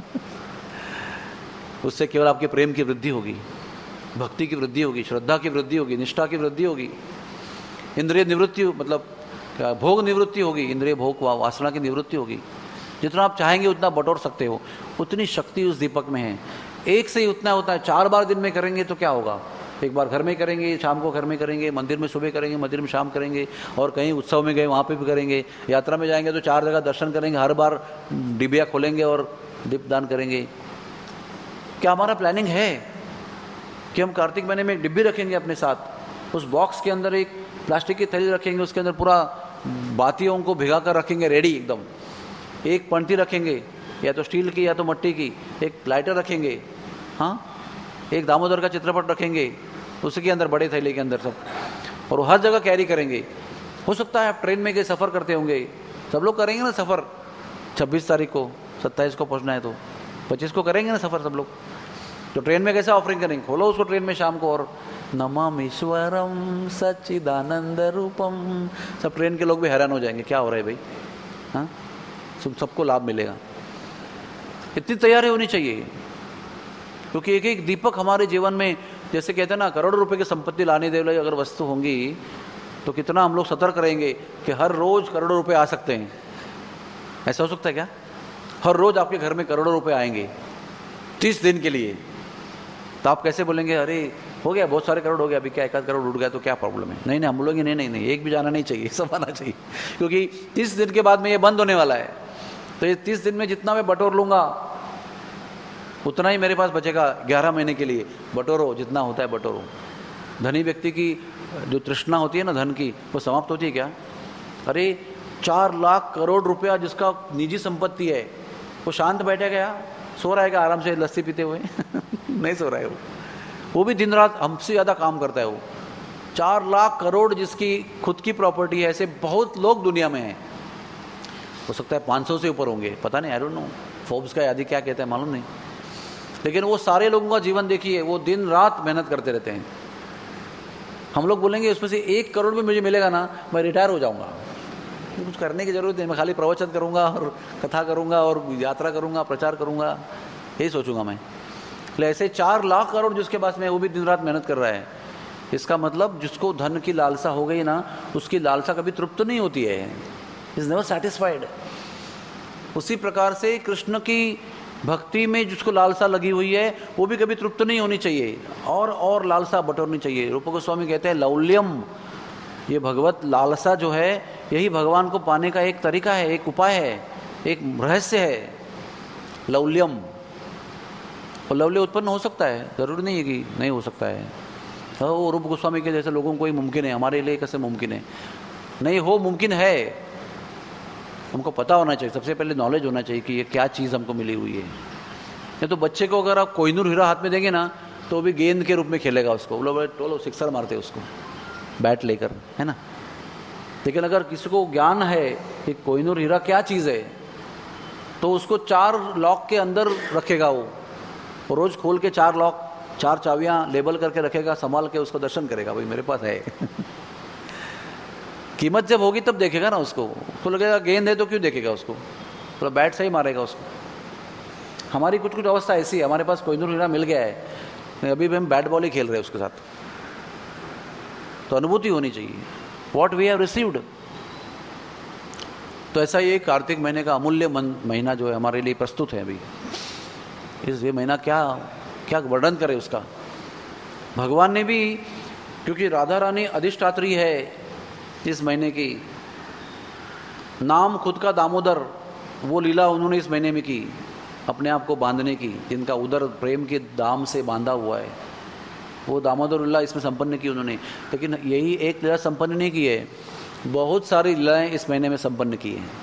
उससे केवल आपके प्रेम की वृद्धि होगी, भक्ति की वृद्धि होगी, श्रद्धा की वृद्धि होगी, निष्ठा की वृद्धि होगी, इंद्रिय निवृत्ति, मतलब भोग निवृत्ति होगी, इंद्रिय भोग वासना की निवृत्ति होगी। जितना आप चाहेंगे उतना बटोर सकते हो, उतनी शक्ति उस दीपक में है। एक से ही उतना होता है। चार बार दिन में करेंगे तो क्या होगा? एक बार घर में करेंगे, शाम को घर में करेंगे, मंदिर में सुबह करेंगे, मंदिर में शाम करेंगे, और कहीं उत्सव में गए वहाँ पे भी करेंगे, यात्रा में जाएंगे तो चार जगह दर्शन करेंगे, हर बार डिबिया खोलेंगे और दीपदान करेंगे। क्या हमारा प्लानिंग है कि हम कार्तिक महीने में एक डिब्बी रखेंगे अपने साथ, उस बॉक्स के अंदर एक प्लास्टिक की थैली रखेंगे, उसके अंदर पूरा बातियों को भिगा कर रखेंगे रेडी एकदम, एक पंक्ति रखेंगे या तो स्टील की या तो मिट्टी की, एक लाइटर रखेंगे, हाँ, एक दामोदर का चित्रपट रखेंगे उसके अंदर, बड़े थैले के अंदर सब, और हर जगह कैरी करेंगे। हो सकता है आप ट्रेन में गए सफ़र करते होंगे, सब लोग करेंगे ना सफ़र, छब्बीस तारीख को, सत्ताईस को पहुंचना है तो पच्चीस को करेंगे ना सफ़र सब लोग। तो ट्रेन में कैसे ऑफरिंग करेंगे? खोलो उसको ट्रेन में शाम को और नमामीश्वरम सच्चिदानंद रूपम, सब ट्रेन के लोग भी हैरान हो जाएंगे, क्या हो रहा है भाई, हाँ, सब सबको लाभ मिलेगा। इतनी तैयारी होनी चाहिए, क्योंकि एक एक दीपक हमारे जीवन में, जैसे कहते हैं ना, करोड़ों रुपए की संपत्ति लाने दे वाली अगर वस्तु होंगी तो कितना हम लोग सतर्क रहेंगे कि हर रोज करोड़ों रुपए आ सकते हैं। ऐसा हो सकता है क्या? हर रोज आपके घर में करोड़ों रुपए आएंगे तीस दिन के लिए, तो आप कैसे बोलेंगे अरे हो गया, बहुत सारे करोड़ हो गया, अभी क्या एक आध करोड़ उठ गया तो क्या प्रॉब्लम है? नहीं नहीं, हम बोलेंगे नहीं नहीं नहीं, एक भी जाना नहीं चाहिए, सब आना चाहिए, क्योंकि तीस दिन के बाद में ये बंद होने वाला है। तो ये तीस दिन में जितना मैं बटोर लूंगा उतना ही मेरे पास बचेगा ग्यारह महीने के लिए। बटोरो, जितना होता है बटोरो। धनी व्यक्ति की जो तृष्णा होती है ना धन की, वो समाप्त होती है क्या? अरे चार लाख करोड़ रुपया जिसका निजी संपत्ति है, वो शांत बैठे गया, सो रहा है क्या आराम से लस्सी पीते हुए? नहीं सो रहा है वो, वो भी दिन रात हमसे ज़्यादा काम करता है। वो चार लाख करोड़ जिसकी खुद की प्रॉपर्टी है, ऐसे बहुत लोग दुनिया में हैं। हो सकता है पाँच सौ से ऊपर होंगे, पता नहीं, आई डोंट नो, फोर्ब्स का यादी क्या कहता है मालूम नहीं। लेकिन वो सारे लोगों का जीवन देखिए, वो दिन रात मेहनत करते रहते हैं। हम लोग बोलेंगे उसमें से एक करोड़ भी मुझे मिलेगा ना, मैं रिटायर हो जाऊंगा, कुछ करने की जरूरत नहीं, मैं खाली प्रवचन करूंगा और कथा करूंगा और यात्रा करूंगा, प्रचार करूंगा, यही सोचूंगा मैं। इसलिए ऐसे चार लाख करोड़ जिसके पास में, वो भी दिन रात मेहनत कर रहा है। इसका मतलब जिसको धन की लालसा हो गई ना, उसकी लालसा कभी तृप्त नहीं होती है, इज नेवर सेटिस्फाइड। उसी प्रकार से कृष्ण की भक्ति में जिसको लालसा लगी हुई है, वो भी कभी तृप्त नहीं होनी चाहिए, और और लालसा बटोरनी चाहिए। रूप गोस्वामी कहते हैं लौल्यम, ये भगवत लालसा जो है, यही भगवान को पाने का एक तरीका है, एक उपाय है, एक रहस्य है, लौल्यम। और लौल्य उत्पन्न हो सकता है, जरूरी नहीं है कि नहीं हो सकता है। वो रूप गोस्वामी के जैसे लोगों को ही मुमकिन है, हमारे लिए कैसे मुमकिन है? नहीं हो, मुमकिन है। हमको पता होना चाहिए, सबसे पहले नॉलेज होना चाहिए कि ये क्या चीज़ हमको मिली हुई है। नहीं तो बच्चे को अगर आप कोहिनूर हीरा हाथ में देंगे ना, तो भी गेंद के रूप में खेलेगा उसको, वो लोग टोलो सिक्सर मारते उसको बैट लेकर, है ना। लेकिन अगर किसी को ज्ञान है कि कोहिनूर हीरा क्या चीज़ है, तो उसको चार लॉक के अंदर रखेगा। वो रोज खोल के चार लॉक, चार चाबियां लेबल करके रखेगा, संभाल के उसको दर्शन करेगा, भाई मेरे पास है। कीमत जब होगी तब देखेगा ना उसको, तो लगेगा गेंद है तो क्यों देखेगा उसको, तो बैट से ही मारेगा उसको। हमारी कुछ कुछ अवस्था ऐसी है, हमारे पास कोहिनूर हीरा मिल गया है, अभी भी हम बैट बॉल ही खेल रहे हैं उसके साथ। तो अनुभूति होनी चाहिए, वॉट वी हैव रिसीव्ड। तो ऐसा ये कार्तिक महीने का अमूल्य महीना जो है हमारे लिए प्रस्तुत है अभी। इस ये महीना क्या क्या वर्णन करे उसका। भगवान ने भी, क्योंकि राधा रानी अधिष्ठात्री है इस महीने की, नाम खुद का दामोदर, वो लीला उन्होंने इस महीने में की, अपने आप को बांधने की, जिनका उदर प्रेम के दाम से बांधा हुआ है, वो दामोदर लीला इसमें संपन्न की उन्होंने। लेकिन यही एक लीला संपन्न नहीं की है, बहुत सारी लीलाएं इस महीने में संपन्न की हैं।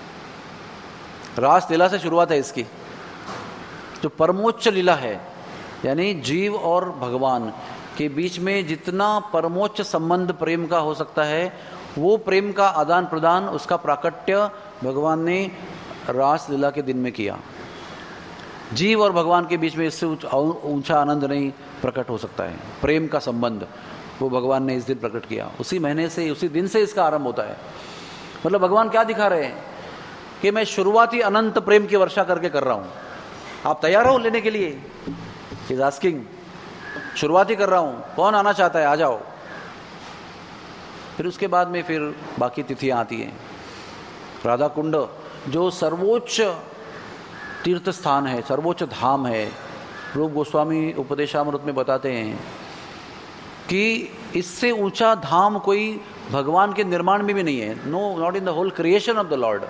रास लीला से शुरुआत है इसकी, जो परमोच्च लीला है, यानी जीव और भगवान के बीच में जितना परमोच्च संबंध प्रेम का हो सकता है, वो प्रेम का आदान प्रदान, उसका प्राकट्य भगवान ने रास लीला के दिन में किया। जीव और भगवान के बीच में इससे ऊंचा आनंद नहीं प्रकट हो सकता है। प्रेम का संबंध वो भगवान ने इस दिन प्रकट किया, उसी महीने से, उसी दिन से इसका आरंभ होता है। मतलब भगवान क्या दिखा रहे हैं कि मैं शुरुआती अनंत प्रेम की वर्षा करके कर रहा हूं, आप तैयार हो लेने के लिए? इज आस्किंग, शुरुआती कर रहा हूं, कौन आना चाहता है आ जाओ। फिर उसके बाद में फिर बाकी तिथियां आती हैं। राधा कुंड जो सर्वोच्च तीर्थ स्थान है, सर्वोच्च धाम है, रूप गोस्वामी उपदेशामृत में बताते हैं कि इससे ऊंचा धाम कोई भगवान के निर्माण में भी नहीं है। No, not in the whole creation of the lord.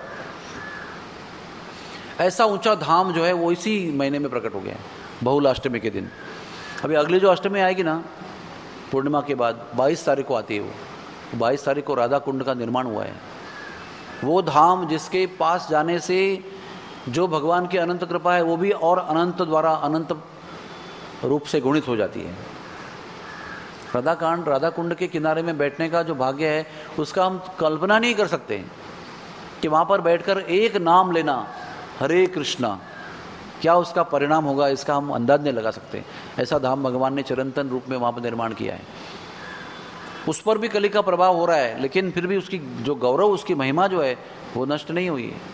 ऐसा ऊंचा धाम जो है वो इसी महीने में प्रकट हो गया है, बहुलाष्टमी के दिन। अभी अगली जो अष्टमी आएगी ना, पूर्णिमा के बाद बाईस तारीख को आती है, वो बाईस तारीख को राधा कुंड का निर्माण हुआ है। वो धाम जिसके पास जाने से जो भगवान की अनंत कृपा है वो भी और अनंत द्वारा अनंत रूप से गुणित हो जाती है। राधा कांड, राधा कुंड के किनारे में बैठने का जो भाग्य है, उसका हम कल्पना नहीं कर सकते कि वहाँ पर बैठकर एक नाम लेना, हरे कृष्णा, क्या उसका परिणाम होगा, इसका हम अंदाज नहीं लगा सकते। ऐसा धाम भगवान ने चिरंतन रूप में वहाँ पर निर्माण किया है। उस पर भी कली का प्रभाव हो रहा है, लेकिन फिर भी उसकी जो गौरव, उसकी महिमा जो है वो नष्ट नहीं हुई है।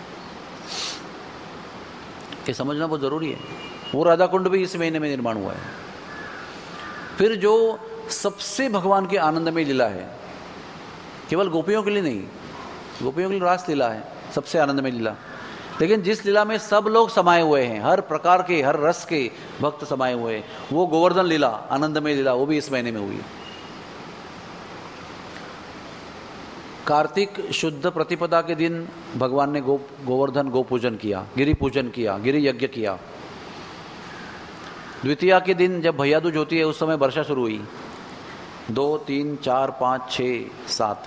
ये समझना बहुत जरूरी है। वो राधा कुंड भी इस महीने में निर्माण हुआ है। फिर जो सबसे भगवान के आनंदमय लीला है, केवल गोपियों के लिए नहीं, गोपियों के लिए रास लीला है सबसे आनंदमय लीला, लेकिन जिस लीला में सब लोग समाये हुए हैं, हर प्रकार के, हर रस के भक्त समाये हुए हैं, वो गोवर्धन लीला, आनंदमय लीला, वो भी इस महीने में हुई। कार्तिक शुद्ध प्रतिपदा के दिन भगवान ने गो गोवर्धन गो पूजन किया, गिरि पूजन किया, गिरि यज्ञ किया। द्वितीया के दिन जब भैया दूज होती है, उस समय वर्षा शुरू हुई। दो, तीन, चार, पाँच, छः, सात,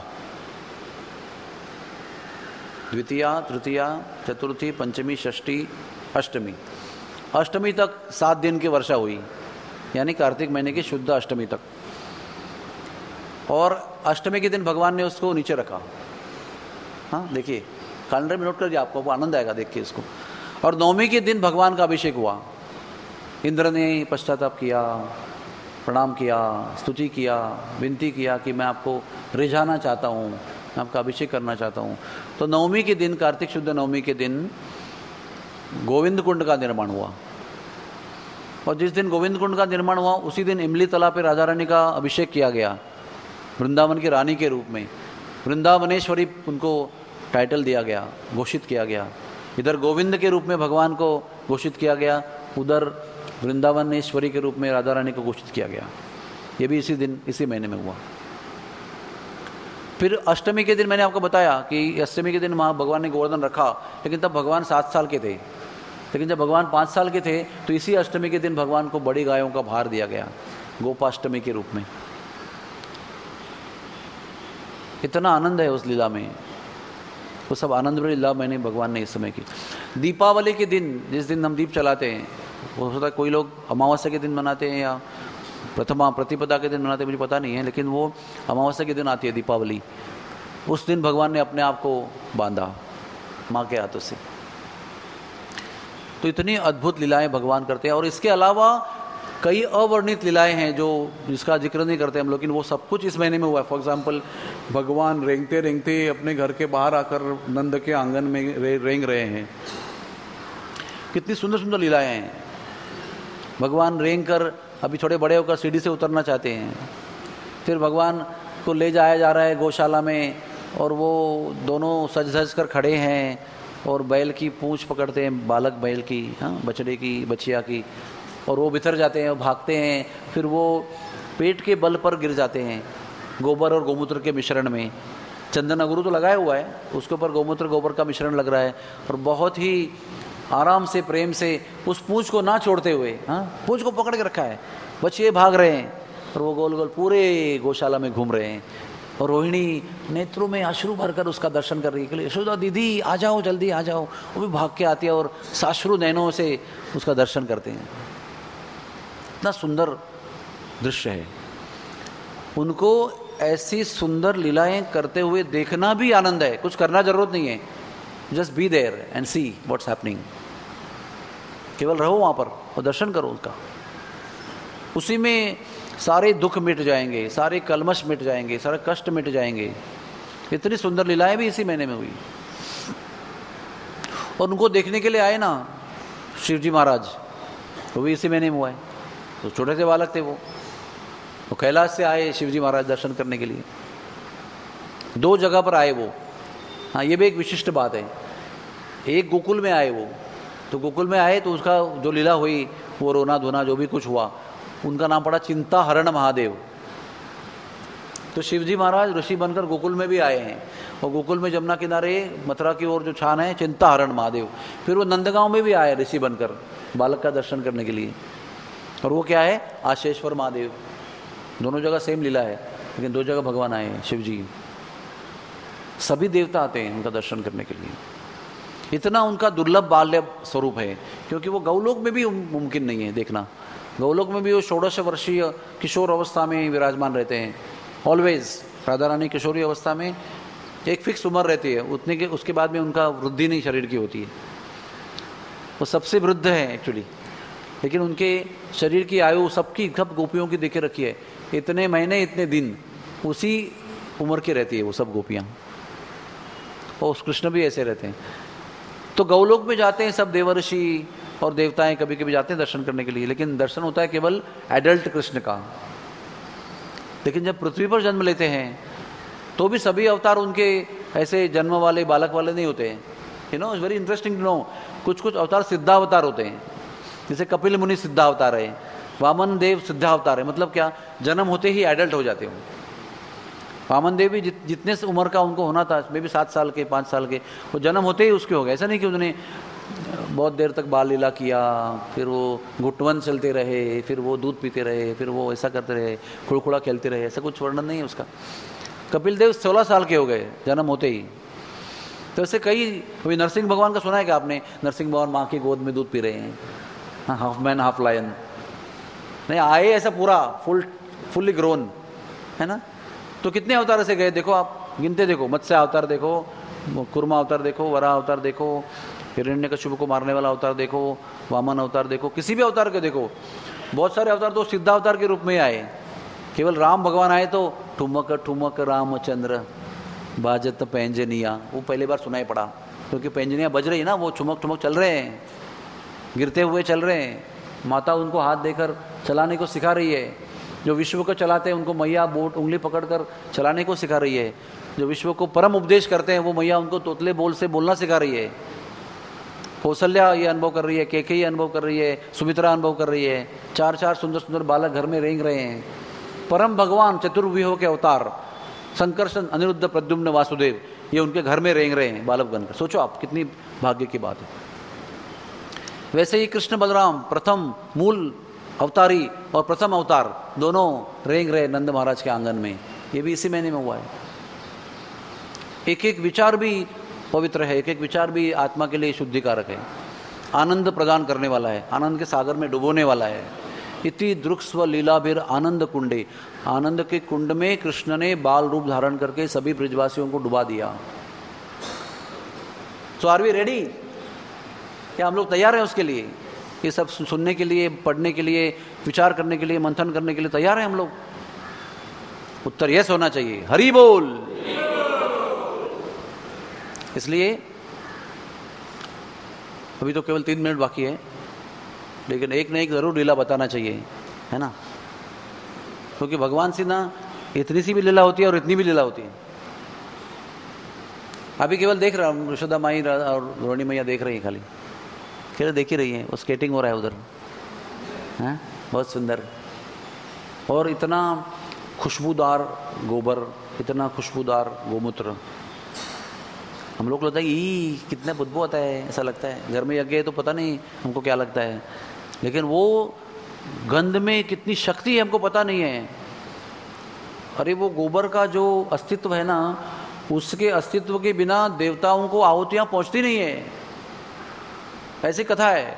द्वितीया, तृतीया, चतुर्थी, पंचमी, षष्ठी, अष्टमी, अष्टमी तक सात दिन की वर्षा हुई। यानी कार्तिक महीने की शुद्ध अष्टमी तक। और अष्टमी के दिन भगवान ने उसको नीचे रखा। हाँ देखिए, कैलेंडर में नोट कर दिया, आपको आनंद आएगा देख के इसको। और नवमी के दिन भगवान का अभिषेक हुआ। इंद्र ने पश्चाताप किया, प्रणाम किया, स्तुति किया, विनती किया कि मैं आपको रिझाना चाहता हूँ, मैं आपका अभिषेक करना चाहता हूँ। तो नवमी के दिन, कार्तिक शुद्ध नवमी के दिन गोविंद कुंड का निर्माण हुआ। और जिस दिन गोविंद कुंड का निर्माण हुआ उसी दिन इमली तालाब पे राजा रानी का अभिषेक किया गया, वृंदावन की रानी के रूप में। वृंदावनेश्वरी उनको टाइटल दिया गया, घोषित किया गया। इधर गोविंद के रूप में भगवान को घोषित किया गया, उधर वृंदावनेश्वरी के रूप में राधा रानी को घोषित किया गया। ये भी इसी दिन, इसी महीने में हुआ। फिर अष्टमी के दिन मैंने आपको बताया कि अष्टमी के दिन वहाँ भगवान ने गोवर्धन रखा, लेकिन तब भगवान सात साल के थे। लेकिन जब भगवान पाँच साल के थे तो इसी अष्टमी के दिन भगवान को बड़ी गायों का भार दिया गया, गोपाष्टमी के रूप में। इतना आनंद है उस लीला में, वो सब आनंद भरी लीला मैंने भगवान ने इस समय की। दीपावली के दिन, जिस दिन हम दीप चलाते हैं, हो सकता है कोई लोग अमावस्या के दिन मनाते हैं या प्रथमा प्रतिपदा के दिन मनाते हैं, मुझे पता नहीं है, लेकिन वो अमावस्या के दिन आती है दीपावली। उस दिन भगवान ने अपने आप को बांधा माँ के हाथों से। तो इतनी अद्भुत लीलाएं भगवान करते हैं। और इसके अलावा कई अवर्णित लीलाएं हैं जो जिसका जिक्र नहीं करते हम लोग, लेकिन वो सब कुछ इस महीने में हुआ है। फॉर एग्जाम्पल, भगवान रेंगते रेंगते अपने घर के बाहर आकर नंद के आंगन में रे, रेंग रहे हैं। कितनी सुंदर सुंदर लीलाएं हैं। भगवान रेंग कर अभी थोड़े बड़े होकर सीढ़ी से उतरना चाहते हैं, फिर भगवान को ले जाया जा रहा है गौशाला में, और वो दोनों सज धज कर खड़े हैं और बैल की पूंछ पकड़ते हैं, बालक बैल की, हाँ बछड़े की, बछिया की, और वो बिखर जाते हैं और भागते हैं। फिर वो पेट के बल पर गिर जाते हैं गोबर और गोमूत्र के मिश्रण में। चंदन अगरू तो लगाया हुआ है, उसके ऊपर गोमूत्र गोबर का मिश्रण लग रहा है, और बहुत ही आराम से प्रेम से उस पूंछ को ना छोड़ते हुए, हाँ पूंछ को पकड़ के रखा है, बच्चे भाग रहे हैं और वो गोल गोल पूरे गौशाला में घूम रहे हैं। और रोहिणी नेत्रों में अश्रु भरकर उसका दर्शन कर रही है कि यशोदा दीदी आ जाओ, जल्दी आ जाओ। वो भी भाग के आती है और साश्रु नैनों से उसका दर्शन करते हैं। इतना सुंदर दृश्य है। उनको ऐसी सुंदर लीलाएं करते हुए देखना भी आनंद है, कुछ करना जरूरत नहीं है। Just be there and see what's happening. केवल रहो वहां पर और दर्शन करो उसका। उसी में सारे दुख मिट जाएंगे, सारे कलमश मिट जाएंगे, सारे कष्ट मिट जाएंगे। इतनी सुंदर लीलाएं भी इसी महीने में हुई। और उनको देखने के लिए आए ना शिवजी महाराज, वो भी इसी महीने में हुआ है। तो छोटे से बालक थे वो, तो कैलाश से आए शिवजी महाराज दर्शन करने के लिए। दो जगह पर आए वो। हाँ ये भी एक विशिष्ट बात है। एक गोकुल में आए वो, तो गोकुल में आए तो उसका जो लीला हुई, वो रोना धोना जो भी कुछ हुआ, उनका नाम पड़ा चिंता हरण महादेव। तो शिवजी महाराज ऋषि बनकर गोकुल में भी आए हैं, और गोकुल में जमुना किनारे मथुरा की ओर जो छान है चिंता हरण महादेव। फिर वो नंदगांव में भी आए ऋषि बनकर बालक का दर्शन करने के लिए, और वो क्या है आशेश्वर महादेव। दोनों जगह सेम लीला है, लेकिन दो जगह भगवान आए हैं शिव जी। सभी देवता आते हैं उनका दर्शन करने के लिए। इतना उनका दुर्लभ बाल्य स्वरूप है, क्योंकि वो गौलोक में भी मुमकिन नहीं है देखना। गौलोक में भी वो षोडश वर्षीय किशोर अवस्था में विराजमान रहते हैं ऑलवेज। राधा रानी किशोरी अवस्था में एक फिक्स उम्र रहती है, उतने के उसके बाद में उनका वृद्धि नहीं शरीर की होती है। वो सबसे वृद्ध है एक्चुअली, लेकिन उनके शरीर की आयु सबकी सब गोपियों की देखे रखी है। इतने महीने इतने दिन उसी उम्र की रहती है वो सब गोपियाँ, और उस कृष्ण भी ऐसे रहते हैं। तो गौलोक में जाते हैं सब देवर्षि और देवताएं, कभी कभी जाते हैं दर्शन करने के लिए, लेकिन दर्शन होता है केवल एडल्ट कृष्ण का। लेकिन जब पृथ्वी पर जन्म लेते हैं तो भी सभी अवतार उनके ऐसे जन्म वाले बालक वाले नहीं होते हैं। You know it's very interesting to know, कुछ कुछ अवतार सिद्धावतार होते हैं। जैसे कपिल मुनि सिद्धावतार है, वामन देव सिद्धावतार है। मतलब क्या, जन्म होते ही एडल्ट हो जाते हो। वामन देव भी जित, जितने उम्र का उनको होना था, मे भी सात साल के पाँच साल के, वो जन्म होते ही उसके हो गए। ऐसा नहीं कि उन्होंने बहुत देर तक बाल लीला किया, फिर वो घुटवन चलते रहे, फिर वो दूध पीते रहे, फिर वो ऐसा करते रहे, खुड़खुड़ा खेलते रहे, ऐसा कुछ वर्णन नहीं है उसका। कपिल देव सोलह साल के हो गए जन्म होते ही। तो ऐसे कई, अभी नरसिंह भगवान का सुना है क्या आपने? नरसिंह भगवान माँ की गोद में दूध पी रहे हैं, हाफ मैन हाफ लायन। नहीं आए ऐसा पूरा फुल फुल्ली ग्रोन, है ना। तो कितने अवतार से गए देखो आप, गिनते देखो, मत्स्य अवतार देखो, कुर्मा अवतार देखो, वरा अवतार देखो, हिरण्यकशिपु को मारने वाला अवतार देखो, वामन अवतार देखो, किसी भी अवतार के देखो, बहुत सारे अवतार तो सिद्धावतार के रूप में आए। केवल राम भगवान आए तो ठुमक ठुमक रामचंद्र बाजत पैंजनिया, वो पहली बार सुनाई पड़ा, क्योंकि पैंजनियाँ बज रही है ना, वो ठुमक ठुमक चल रहे हैं, गिरते हुए चल रहे हैं। माता उनको हाथ देकर चलाने को सिखा रही है। जो विश्व को चलाते हैं उनको मैया बोट उंगली पकड़कर चलाने को सिखा रही है। जो विश्व को परम उपदेश करते हैं वो मैया उनको तोतले बोल से बोलना सिखा रही है। कौशल्या ये अनुभव कर रही है, केकई अनुभव कर रही है, सुमित्रा अनुभव कर रही है। चार चार सुंदर सुंदर बालक घर में रेंग रहे हैं। परम भगवान चतुर्व्यूह के अवतार संकर्षण, अनिरुद्ध, प्रद्युम्न, वासुदेव, ये उनके घर में रेंग रहे हैं बालक बनकर। सोचो आप कितनी भाग्य की बात है। वैसे ही कृष्ण बलराम प्रथम मूल अवतारी और प्रथम अवतार दोनों रेंग रहे नंद महाराज के आंगन में, ये भी इसी महीने में हुआ है। एक एक विचार भी पवित्र है, एक एक विचार भी आत्मा के लिए शुद्धिकारक है, आनंद प्रदान करने वाला है, आनंद के सागर में डुबोने वाला है। इति दृक्स्व लीलाभिर आनंद कुंडे, आनंद के कुंड में कृष्ण ने बाल रूप धारण करके सभी ब्रजवासियों को डुबा दिया। So are we ready? क्या हम लोग तैयार हैं उसके लिए? ये सब सुनने के लिए, पढ़ने के लिए, विचार करने के लिए, मंथन करने के लिए तैयार हैं हम लोग? उत्तर यस होना चाहिए। हरि बोल। इसलिए अभी तो केवल तीन मिनट बाकी है, लेकिन एक न एक जरूर लीला बताना चाहिए, है ना। क्योंकि भगवान से ना इतनी सी भी लीला होती है और इतनी भी लीला होती है। अभी केवल देख रहा हूँ, यशोदा माई और रोहिणी मैया देख रही है, खाली खेल देख ही रही है। वो स्केटिंग हो रहा है उधर, हैं, बहुत सुंदर। और इतना खुशबूदार गोबर, इतना खुशबूदार गोमूत्र, हम लोग को लगता है ई कितना बदबू आता है, ऐसा लगता है। घर में यज्ञ है तो पता नहीं हमको क्या लगता है, लेकिन वो गंध में कितनी शक्ति है हमको पता नहीं है। अरे वो गोबर का जो अस्तित्व है ना, उसके अस्तित्व के बिना देवताओं को आहुतियां पहुंचती नहीं है, ऐसी कथा है।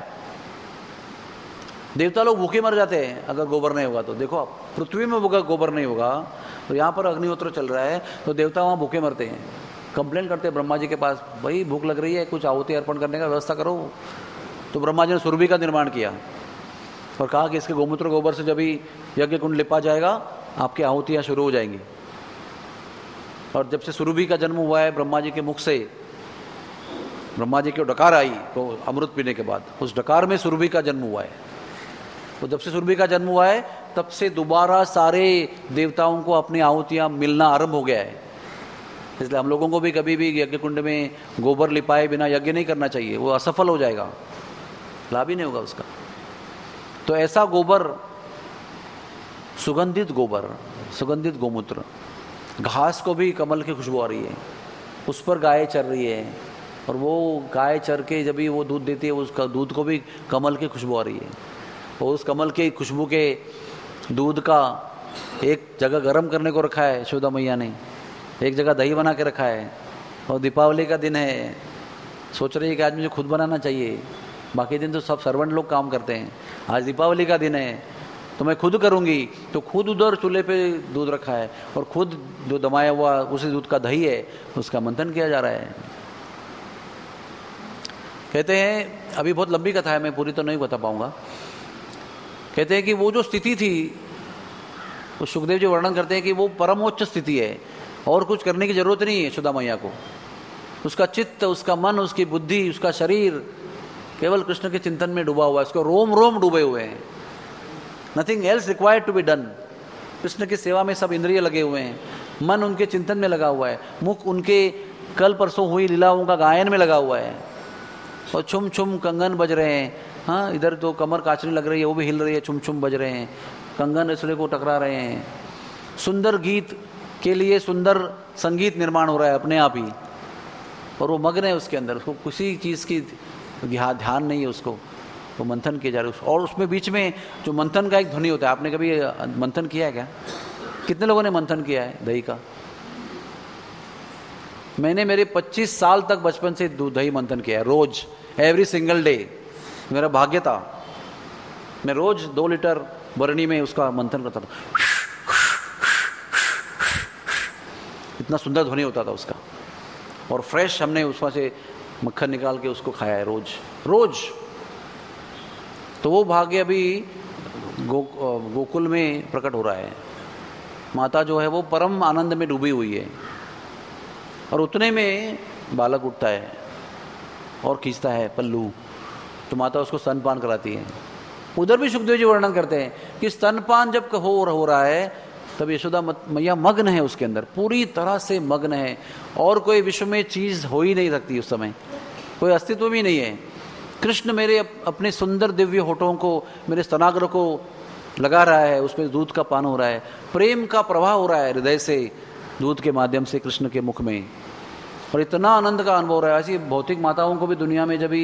देवता लोग भूखे मर जाते हैं अगर गोबर नहीं होगा तो। देखो आप, पृथ्वी में गोबर नहीं होगा तो यहाँ पर अग्निहोत्र चल रहा है तो देवता वहाँ भूखे मरते हैं। कंप्लेन करते हैं ब्रह्मा जी के पास, भाई भूख लग रही है, कुछ आहुति अर्पण करने का व्यवस्था करो। तो ब्रह्मा जी ने सुरभि का निर्माण किया और कहा कि इसके गोमूत्र गोबर से जब भी यज्ञ कुंड लिपा जाएगा आपकी आहुतियाँ शुरू हो जाएंगी। और जब से सुरभि का जन्म हुआ है ब्रह्मा जी के मुख से, ब्रह्मा जी की डकार आई तो अमृत पीने के बाद उस डकार में सुरभि का जन्म हुआ है। तो जब से सुरभि का जन्म हुआ है तब से दोबारा सारे देवताओं को अपनी आहुतियाँ मिलना आरंभ हो गया है। इसलिए हम लोगों को भी कभी भी यज्ञ कुंड में गोबर लिपाए बिना यज्ञ नहीं करना चाहिए, वो असफल हो जाएगा, लाभ ही नहीं होगा उसका। तो ऐसा गोबर, सुगंधित गोबर, सुगंधित गोमूत्र, घास को भी कमल की खुशबू आ रही है, उस पर गाय चर रही है और वो गाय चर के जब भी वो दूध देती है उसका दूध को भी कमल की खुशबू आ रही है। और उस कमल की खुशबू के दूध का एक जगह गर्म करने को रखा है यशोदा मैया ने, एक जगह दही बना के रखा है। और दीपावली का दिन है, सोच रही है कि आज मुझे खुद बनाना चाहिए, बाकी दिन तो सब सर्वेंट लोग काम करते हैं, आज दीपावली का दिन है तो मैं खुद करूँगी। तो खुद उधर चूल्हे पे दूध रखा है और खुद जो दमाया हुआ उसी दूध का दही है उसका मंथन किया जा रहा है। कहते हैं, अभी बहुत लंबी कथा है, मैं पूरी तो नहीं बता पाऊंगा। कहते हैं कि वो जो स्थिति थी, वो सुखदेव जी वर्णन करते हैं कि वो परमोच्च स्थिति है और कुछ करने की जरूरत नहीं है यशोदा मैया को। उसका चित्त, उसका मन, उसकी बुद्धि, उसका शरीर केवल कृष्ण के चिंतन में डूबा हुआ है, उसको रोम रोम डूबे हुए हैं। Nothing else required to be done. Krishna की सेवा में सब इंद्रिय लगे हुए हैं, मन उनके चिंतन में लगा हुआ है, मुख उनके कल परसों हुई लीलाओं का गायन में लगा हुआ है और छुम छुम कंगन बज रहे हैं। हाँ, इधर तो कमर काचनी लग रही है, वो भी हिल रही है, छुम छुम बज रहे हैं, कंगन इसलिए को टकरा रहे हैं। सुंदर गीत के लिए सुंदर संगीत निर्माण हो रहा है अपने आप ही और वो मग्न है उसके अंदर, उसको किसी चीज़ की ध्यान नहीं है, उसको वो मंथन किया जा रहा है। और उसमें बीच में जो मंथन का एक ध्वनि होता है, आपने कभी मंथन किया है क्या? कितने लोगों ने मंथन किया है दही का? मैंने मेरे पच्चीस साल तक बचपन से दूध दही मंथन किया है, रोज, एवरी सिंगल डे। मेरा भाग्य था, मैं रोज दो लीटर बरनी में उसका मंथन करता था, इतना सुंदर ध्वनि होता था उसका। और फ्रेश हमने उसमें से मक्खन निकाल के उसको खाया है रोज रोज। तो वो भाग्य अभी गो गोकुल में प्रकट हो रहा है। माता जो है वो परम आनंद में डूबी हुई है, और उतने में बालक उठता है और खींचता है पल्लू, तो माता उसको स्तनपान कराती है। उधर भी सुखदेव जी वर्णन करते हैं कि स्तनपान जब हो हो रहा है तब यशोदा मैया मग्न है उसके अंदर, पूरी तरह से मग्न है, और कोई विश्व में चीज हो ही नहीं सकती उस समय, कोई अस्तित्व भी नहीं है। कृष्ण मेरे अपने सुंदर दिव्य होठों को, मेरे स्तनाग्र को लगा रहा है, उसमें दूध का पान हो रहा है, प्रेम का प्रवाह हो रहा है हृदय से दूध के माध्यम से कृष्ण के मुख में, और इतना आनंद का अनुभव हो रहा है। ऐसी भौतिक माताओं को भी दुनिया में जब भी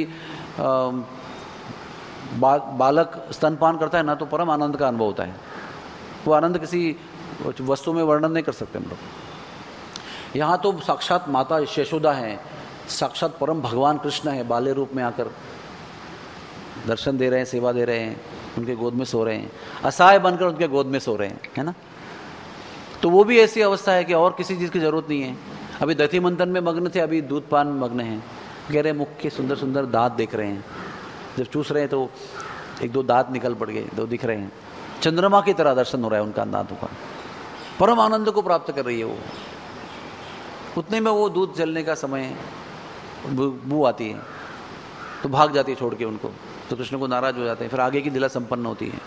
बा, बालक स्तनपान करता है ना, तो परम आनंद का अनुभव होता है। वो आनंद किसी वस्तु में वर्णन नहीं कर सकते हम लोग। यहाँ तो साक्षात माता यशोदा है, साक्षात परम भगवान कृष्ण है, बाल्य रूप में आकर दर्शन दे रहे हैं, सेवा दे रहे हैं, उनके गोद में सो रहे हैं, असहाय बनकर उनके गोद में सो रहे हैं, है ना। तो वो भी ऐसी अवस्था है कि और किसी चीज़ की जरूरत नहीं है। अभी दधि मंथन में मग्न थे, अभी दूध पान मग्न हैं। कह रहे मुख के सुंदर सुंदर दांत देख रहे हैं, जब चूस रहे हैं तो एक दो दांत निकल पड़ गए, दो दिख रहे हैं, चंद्रमा की तरह दर्शन हो रहा है उनका दांतों का। परम आनंद को प्राप्त कर रही है वो। उतने में वो दूध जलने का समय बू आती है, तो भाग जाती है छोड़ के उनको, तो कृष्ण को नाराज हो जाते हैं, फिर आगे की लीला संपन्न होती है।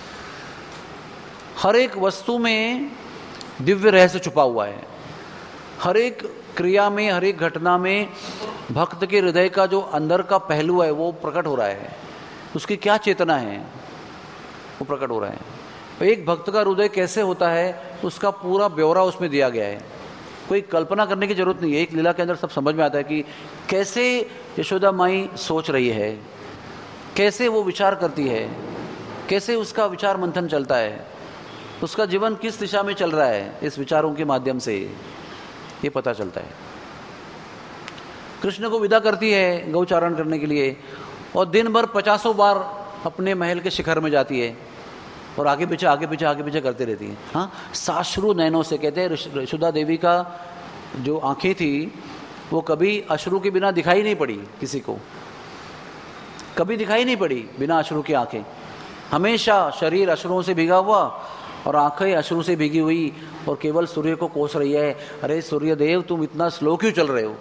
हर एक वस्तु में दिव्य रहस्य छुपा हुआ है, हर एक क्रिया में, हर एक घटना में भक्त के हृदय का जो अंदर का पहलू है वो प्रकट हो रहा है, उसकी क्या चेतना है वो प्रकट हो रहा है। एक भक्त का हृदय कैसे होता है उसका पूरा ब्यौरा उसमें दिया गया है, कोई कल्पना करने की जरूरत नहीं है। एक लीला के अंदर सब समझ में आता है कि कैसे यशोदा माई सोच रही है, कैसे वो विचार करती है, कैसे उसका विचार मंथन चलता है, उसका जीवन किस दिशा में चल रहा है, इस विचारों के माध्यम से ये पता चलता है। कृष्ण को विदा करती है गौचारण करने के लिए, और दिन भर पचासों बार अपने महल के शिखर में जाती है और आगे पीछे आगे पीछे आगे पीछे करते रहती है। हाँ, साश्रु नैनों से, कहते हैं यशोदा देवी का जो आंखें थी वो कभी अश्रु के बिना दिखाई नहीं पड़ी किसी को, कभी दिखाई नहीं पड़ी बिना अश्रु की आंखें। हमेशा शरीर अश्रुओं से भीगा हुआ और आंखें अश्रु से भीगी हुई, और केवल सूर्य को कोस रही है, अरे सूर्यदेव तुम इतना स्लो क्यों चल रहे हो,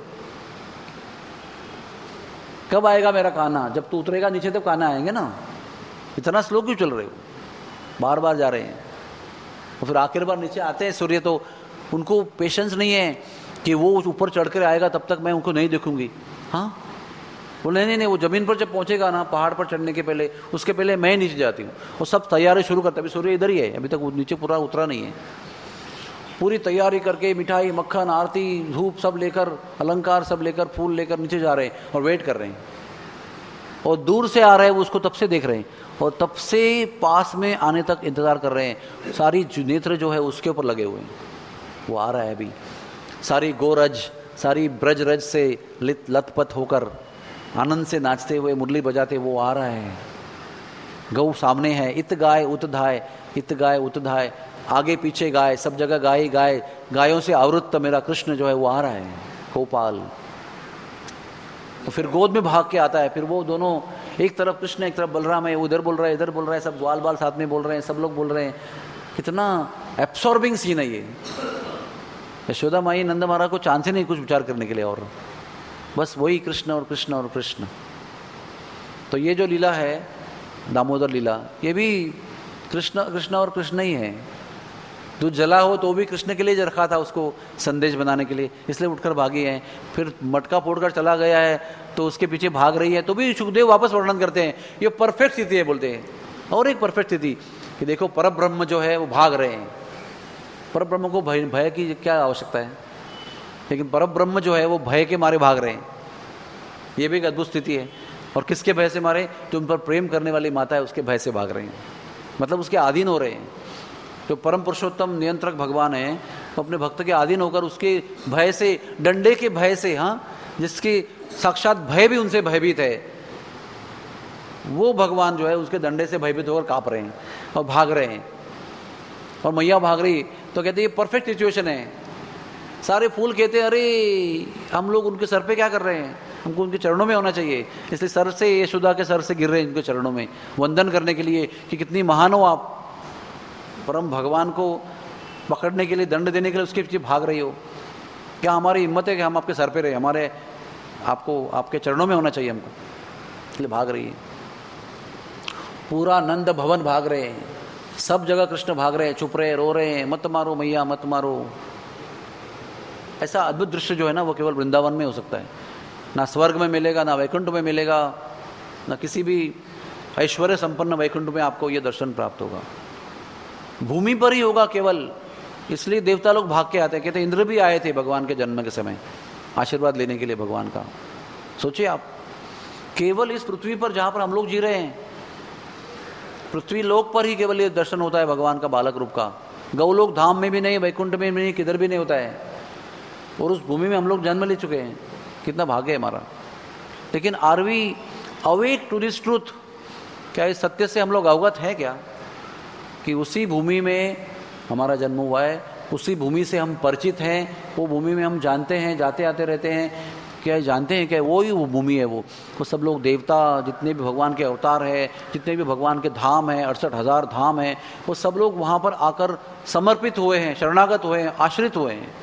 कब आएगा मेरा कान्हा, जब तू उतरेगा नीचे तब कान्हा आएंगे ना, इतना स्लो क्यों चल रहे हो, बार बार जा रहे हैं। और फिर आखिर बार नीचे आते हैं सूर्य, तो उनको पेशेंस नहीं है कि वो ऊपर चढ़कर आएगा तब तक मैं उनको नहीं देखूंगी। हाँ, बोले नहीं नहीं, वो जमीन पर जब पहुंचेगा ना पहाड़ पर चढ़ने के पहले, उसके पहले मैं नीचे जाती हूँ। वो सब तैयारी शुरू करता है, अभी सूर्य इधर ही है, अभी तक वो नीचे पूरा उतरा नहीं है। पूरी तैयारी करके मिठाई मक्खन आरती धूप सब लेकर, अलंकार सब लेकर, फूल लेकर नीचे जा रहे हैं और वेट कर रहे हैं, और दूर से आ रहे हैं वो उसको तब से देख रहे हैं, और तब से पास में आने तक इंतजार कर रहे हैं। सारी नेत्र जो है उसके ऊपर लगे हुए हैं, वो आ रहा है अभी। सारी गोरज, सारी ब्रजरज से लथपथ होकर आनंद से नाचते हुए मुरली बजाते वो आ रहा है। गौ सामने है, इत गाय उत धाय, इत गाय उत धाय, आगे पीछे गाय, सब जगह गाय ही गाय, गायों से आवृत्त मेरा कृष्ण जो है वो आ रहा है, गोपाल। तो फिर गोद में भाग के आता है, फिर वो दोनों, एक तरफ कृष्ण एक तरफ बलराम है, उधर बोल रहा है इधर बोल रहा है, सब ग्वाल बाल साथ में बोल रहे हैं, सब लोग बोल रहे हैं। कितना एब्सॉर्बिंग सीन है ये। यशोदा माई नंद महाराज को चांस ही नहीं कुछ विचार करने के लिए, और बस वही कृष्ण और कृष्ण और कृष्ण। तो ये जो लीला है दामोदर लीला, ये भी कृष्ण कृष्ण और कृष्ण ही है। दूध जला हो तो भी कृष्ण के लिए रखा था, उसको संदेश बनाने के लिए, इसलिए उठकर भागी है। फिर मटका फोड़कर चला गया है तो उसके पीछे भाग रही है, तो भी सुखदेव वापस वर्णन करते हैं ये परफेक्ट स्थिति है, बोलते हैं। और एक परफेक्ट स्थिति कि देखो परब्रह्म जो है वो भाग रहे हैं, परब्रह्म को भय भय की क्या आवश्यकता है, लेकिन परब्रह्म जो है वो भय के मारे भाग रहे हैं। ये भी एक अद्भुत स्थिति है। और किसके भय से मारे? जो उन पर प्रेम करने वाली माता है उसके भय से भाग रहे हैं, मतलब उसके अधीन हो रहे हैं। जो परम पुरुषोत्तम नियंत्रक भगवान है वो अपने भक्त के अधीन होकर उसके भय से, डंडे के भय से, हाँ, जिसके साक्षात भय भी उनसे भयभीत है, वो भगवान जो है उसके डंडे से भयभीत होकर कांप रहे हैं और भाग रहे हैं, और मैया भाग रही। तो कहते ये परफेक्ट सिचुएशन है। सारे फूल कहते हैं अरे हम लोग उनके सर पे क्या कर रहे हैं, हमको उनके चरणों में होना चाहिए। इसलिए सर से, यशोदा के सर से गिर रहे हैं उनके चरणों में वंदन करने के लिए कि कितनी महान हो आप, परम भगवान को पकड़ने के लिए, दंड देने के लिए उसके पीछे भाग रही हो। क्या हमारी हिम्मत है कि हम आपके सर पे रहे, हमारे आपको आपके चरणों में होना चाहिए हमको, इसलिए भाग रही है। पूरा नंद भवन भाग रहे हैं, सब जगह कृष्ण भाग रहे हैं, चुप रहे, रो रहे हैं, मत मारो मैया मत मारो। ऐसा अद्भुत दृश्य जो है ना वो केवल वृंदावन में हो सकता है, ना स्वर्ग में मिलेगा, ना वैकुंठ में मिलेगा, ना किसी भी ऐश्वर्य संपन्न वैकुंठ में आपको ये दर्शन प्राप्त होगा। भूमि पर ही होगा केवल, इसलिए देवता लोग भाग के आते हैं। कहते इंद्र भी आए थे भगवान के जन्म के समय आशीर्वाद लेने के लिए भगवान का। सोचिए आप, केवल इस पृथ्वी पर जहां पर हम लोग जी रहे हैं, पृथ्वी लोक पर ही केवल ये दर्शन होता है भगवान का बालक रूप का। गौलोक धाम में भी नहीं, वैकुंठ में भी नहीं, किधर भी नहीं होता है। और उस भूमि में हम लोग जन्म ले चुके हैं, कितना भाग्य है हमारा। लेकिन are we awake to this truth? क्या इस सत्य से हम लोग अवगत हैं क्या कि उसी भूमि में हमारा जन्म हुआ है, उसी भूमि से हम परिचित हैं, वो भूमि में हम जानते हैं, जाते आते रहते हैं। क्या जानते हैं क्या वो ही वो भूमि है? वो वो सब लोग देवता, जितने भी भगवान के अवतार है, जितने भी भगवान के धाम हैं, अड़सठ हजार धाम हैं, वो सब लोग वहाँ पर आकर समर्पित हुए हैं, शरणागत हुए हैं, आश्रित हुए हैं।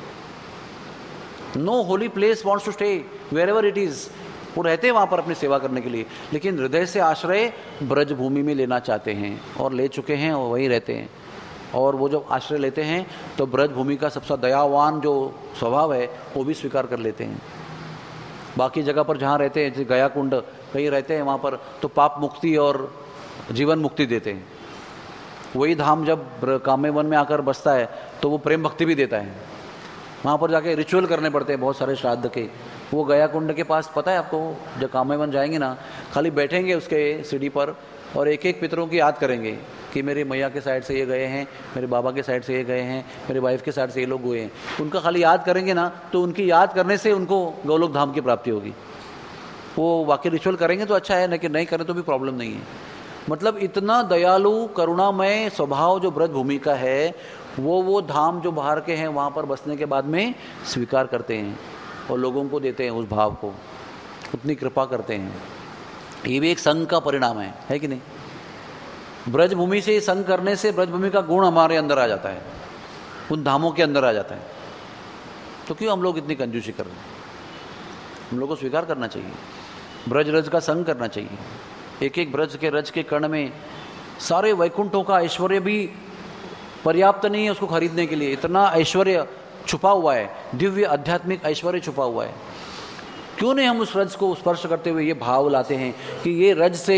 No holy place wants to stay wherever it is. वो रहते हैं वहाँ पर अपनी सेवा करने के लिए, लेकिन हृदय से आश्रय ब्रज भूमि में लेना चाहते हैं और ले चुके हैं और वहीं रहते हैं। और वो जब आश्रय लेते हैं तो ब्रज भूमि का सबसे दयावान जो स्वभाव है वो भी स्वीकार कर लेते हैं। बाकी जगह पर जहाँ रहते हैं, जैसे गया कुंड कहीं रहते हैं, वहाँ पर तो पाप मुक्ति और जीवन मुक्ति देते हैं। वही धाम जब काम्य वन में आकर बसता है तो वो प्रेम भक्ति भी देता है। वहाँ पर जाके रिचुअल करने पड़ते हैं बहुत सारे श्राद्ध के। वो गया कुंड के पास, पता है आपको, जब काम्य वन जाएंगे ना, खाली बैठेंगे उसके सीढ़ी पर और एक एक पितरों की याद करेंगे कि मेरी मैया के साइड से ये गए हैं, मेरे बाबा के साइड से ये गए हैं, मेरे वाइफ के साइड से ये लोग गए हैं। उनका खाली याद करेंगे ना, तो उनकी याद करने से उनको गोलोक धाम की प्राप्ति होगी। वो वाकई रिचुअल करेंगे तो अच्छा है, लेकिन नहीं करें तो भी प्रॉब्लम नहीं है। मतलब इतना दयालु करुणामय स्वभाव जो ब्रज भूमि का है, वो वो धाम जो बाहर के हैं वहाँ पर बसने के बाद में स्वीकार करते हैं और लोगों को देते हैं उस भाव को, उतनी कृपा करते हैं। ये भी एक संग का परिणाम है, है कि नहीं? ब्रज भूमि से संग करने से ब्रज भूमि का गुण हमारे अंदर आ जाता है, उन धामों के अंदर आ जाता है। तो क्यों हम लोग इतनी कंजूसी कर रहे हैं? हम लोग को स्वीकार करना चाहिए, ब्रज रज का संग करना चाहिए। एक एक ब्रज के रज के कण में सारे वैकुंठों का ऐश्वर्य भी पर्याप्त नहीं है उसको खरीदने के लिए। इतना ऐश्वर्य छुपा हुआ है, दिव्य आध्यात्मिक ऐश्वर्य छुपा हुआ है। क्यों नहीं हम उस रज को स्पर्श करते हुए ये भाव लाते हैं कि ये रज से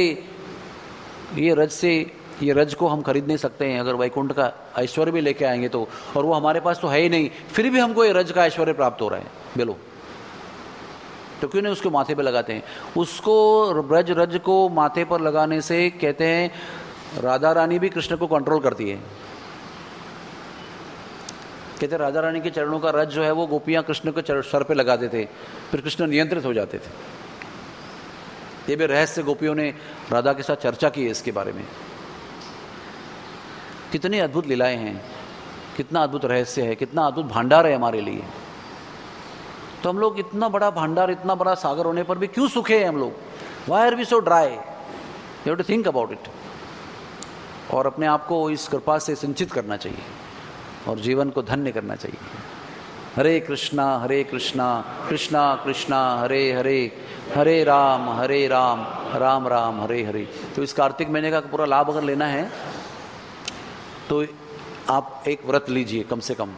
ये रज से ये रज को हम खरीद नहीं सकते हैं। अगर वैकुंठ का ऐश्वर्य भी लेके आएंगे तो, और वो हमारे पास तो है ही नहीं, फिर भी हमको ये रज का ऐश्वर्य प्राप्त हो रहा है, बोलो तो क्यों नहीं उसको माथे पे लगाते हैं? उसको ब्रज रज को माथे पर लगाने से कहते हैं राधा रानी भी कृष्ण को कंट्रोल करती है। कहते राधा रानी के चरणों का रज जो है वो गोपियां कृष्ण के सर पे लगाते थे, फिर कृष्ण नियंत्रित हो जाते थे। ये भी रहस्य गोपियों ने राधा के साथ चर्चा की है इसके बारे में। कितनी अद्भुत लीलाएं हैं, कितना अद्भुत रहस्य है, कितना अद्भुत भांडार है हमारे लिए। तो हम लोग इतना बड़ा भांडार, इतना बड़ा सागर होने पर भी क्यों सूखे हैं हम लोग? Why are we so dry? You have to think about it. और अपने आप को इस कृपा से सिंचित करना चाहिए और जीवन को धन्य करना चाहिए। हरे कृष्णा हरे कृष्णा कृष्णा कृष्णा हरे हरे, हरे राम हरे राम राम राम हरे हरे। तो इस कार्तिक महीने का पूरा लाभ अगर लेना है तो आप एक व्रत लीजिए कम से कम,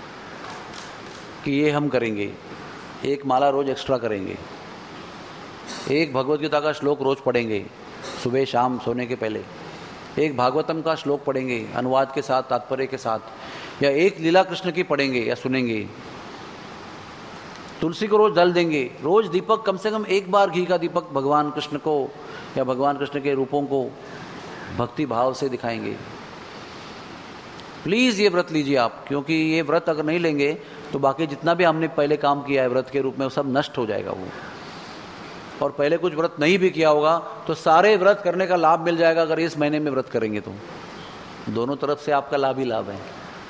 कि ये हम करेंगे। एक माला रोज एक्स्ट्रा करेंगे, एक भगवत गीता का श्लोक रोज पढ़ेंगे सुबह शाम सोने के पहले, एक भागवतम का श्लोक पढ़ेंगे अनुवाद के साथ, तात्पर्य के साथ, या एक लीला कृष्ण की पढ़ेंगे या सुनेंगे। तुलसी को रोज जल देंगे, रोज दीपक, कम से कम एक बार घी का दीपक भगवान कृष्ण को या भगवान कृष्ण के रूपों को भक्ति भाव से दिखाएंगे। प्लीज ये व्रत लीजिए आप, क्योंकि ये व्रत अगर नहीं लेंगे तो बाकी जितना भी हमने पहले काम किया है व्रत के रूप में वो सब नष्ट हो जाएगा। वो और पहले कुछ व्रत नहीं भी किया होगा तो सारे व्रत करने का लाभ मिल जाएगा अगर इस महीने में व्रत करेंगे तो। दोनों तरफ से आपका लाभ ही लाभ है।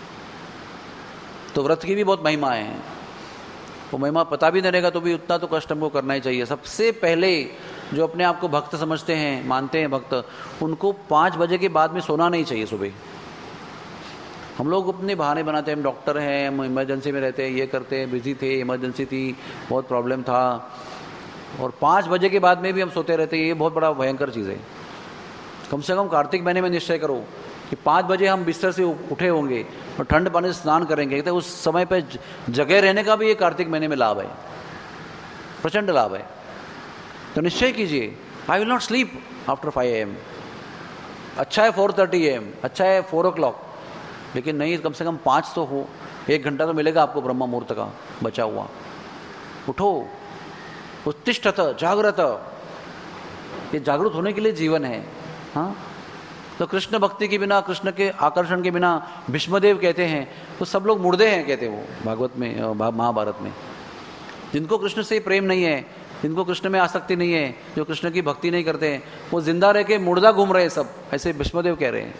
तो व्रत की भी बहुत महिमा है। वो महिमा पता भी नहीं रहेगा तो भी उतना तो कष्ट हमको करना ही चाहिए। सबसे पहले जो अपने आप को भक्त समझते हैं, मानते हैं भक्त, उनको पाँच बजे के बाद में सोना नहीं चाहिए सुबह। हम लोग अपने बहाने बनाते हैं, हम डॉक्टर हैं, हम इमरजेंसी में रहते हैं, ये करते हैं, बिजी थे, इमरजेंसी थी, बहुत प्रॉब्लम था, और पाँच बजे के बाद में भी हम सोते रहते हैं। ये बहुत बड़ा भयंकर चीज़ है। कम से कम कार्तिक महीने में निश्चय करो कि पाँच बजे हम बिस्तर से उठे होंगे और ठंड पानी से स्नान करेंगे, तो उस समय पे जगह रहने का भी ये कार्तिक महीने में लाभ है, प्रचंड लाभ है। तो निश्चय कीजिए, I will not sleep after five A M. अच्छा है फोर थर्टी ए एम, अच्छा है फोर ओ क्लॉक, लेकिन नहीं, कम से कम पाँच तो हो, एक घंटा तो मिलेगा आपको ब्रह्म मुहूर्त का बचा हुआ। उठो, उत्तिष्ठत, जागृत। ये जागृत होने के लिए जीवन है। हाँ, तो कृष्ण भक्ति के बिना, कृष्ण के आकर्षण के बिना, भीष्मदेव कहते हैं तो सब लोग मुर्दे हैं, कहते हैं वो भागवत में, महाभारत में। जिनको कृष्ण से प्रेम नहीं है, जिनको कृष्ण में आसक्ति नहीं है, जो कृष्ण की भक्ति नहीं करते हैं, वो जिंदा रह के मुर्दा घूम रहे हैं सब, ऐसे भीष्मदेव कह रहे हैं।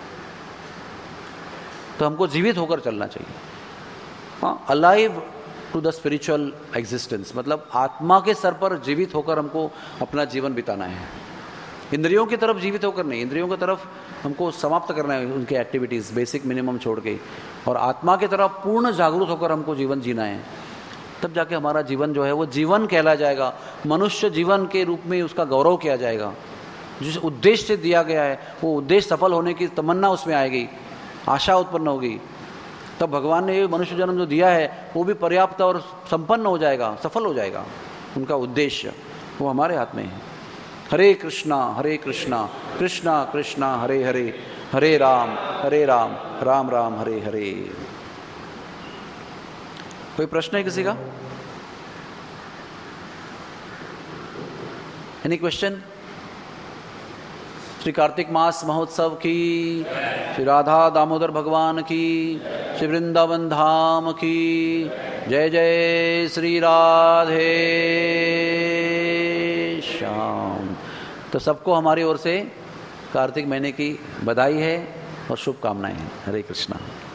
तो हमको जीवित होकर चलना चाहिए। हाँ, alive to the spiritual existence, मतलब आत्मा के स्तर पर जीवित होकर हमको अपना जीवन बिताना है। इंद्रियों की तरफ जीवित होकर नहीं, इंद्रियों की तरफ हमको समाप्त करना है उनकी एक्टिविटीज़, बेसिक मिनिमम छोड़ के, और आत्मा की तरफ पूर्ण जागरूक होकर हमको जीवन जीना है। तब जाके हमारा जीवन जो है वो जीवन कहला जाएगा, मनुष्य जीवन के रूप में उसका गौरव किया जाएगा। जिस उद्देश्य से दिया गया है वो उद्देश्य सफल होने की तमन्ना उसमें आएगी, आशा उत्पन्न होगी। तब भगवान ने ये मनुष्य जन्म जो दिया है वो भी पर्याप्त और संपन्न हो जाएगा, सफल हो जाएगा। उनका उद्देश्य वो हमारे हाथ में है। हरे कृष्णा हरे कृष्णा कृष्णा कृष्णा हरे हरे, हरे राम हरे राम राम राम हरे हरे। कोई प्रश्न है किसी का? Any question? श्री कार्तिक मास महोत्सव की, श्री राधा दामोदर भगवान की, श्री वृंदावन धाम की जय जय। श्री राधे श्याम। तो सबको हमारी ओर से कार्तिक महीने की बधाई है और शुभकामनाएं हैं। हरे कृष्णा।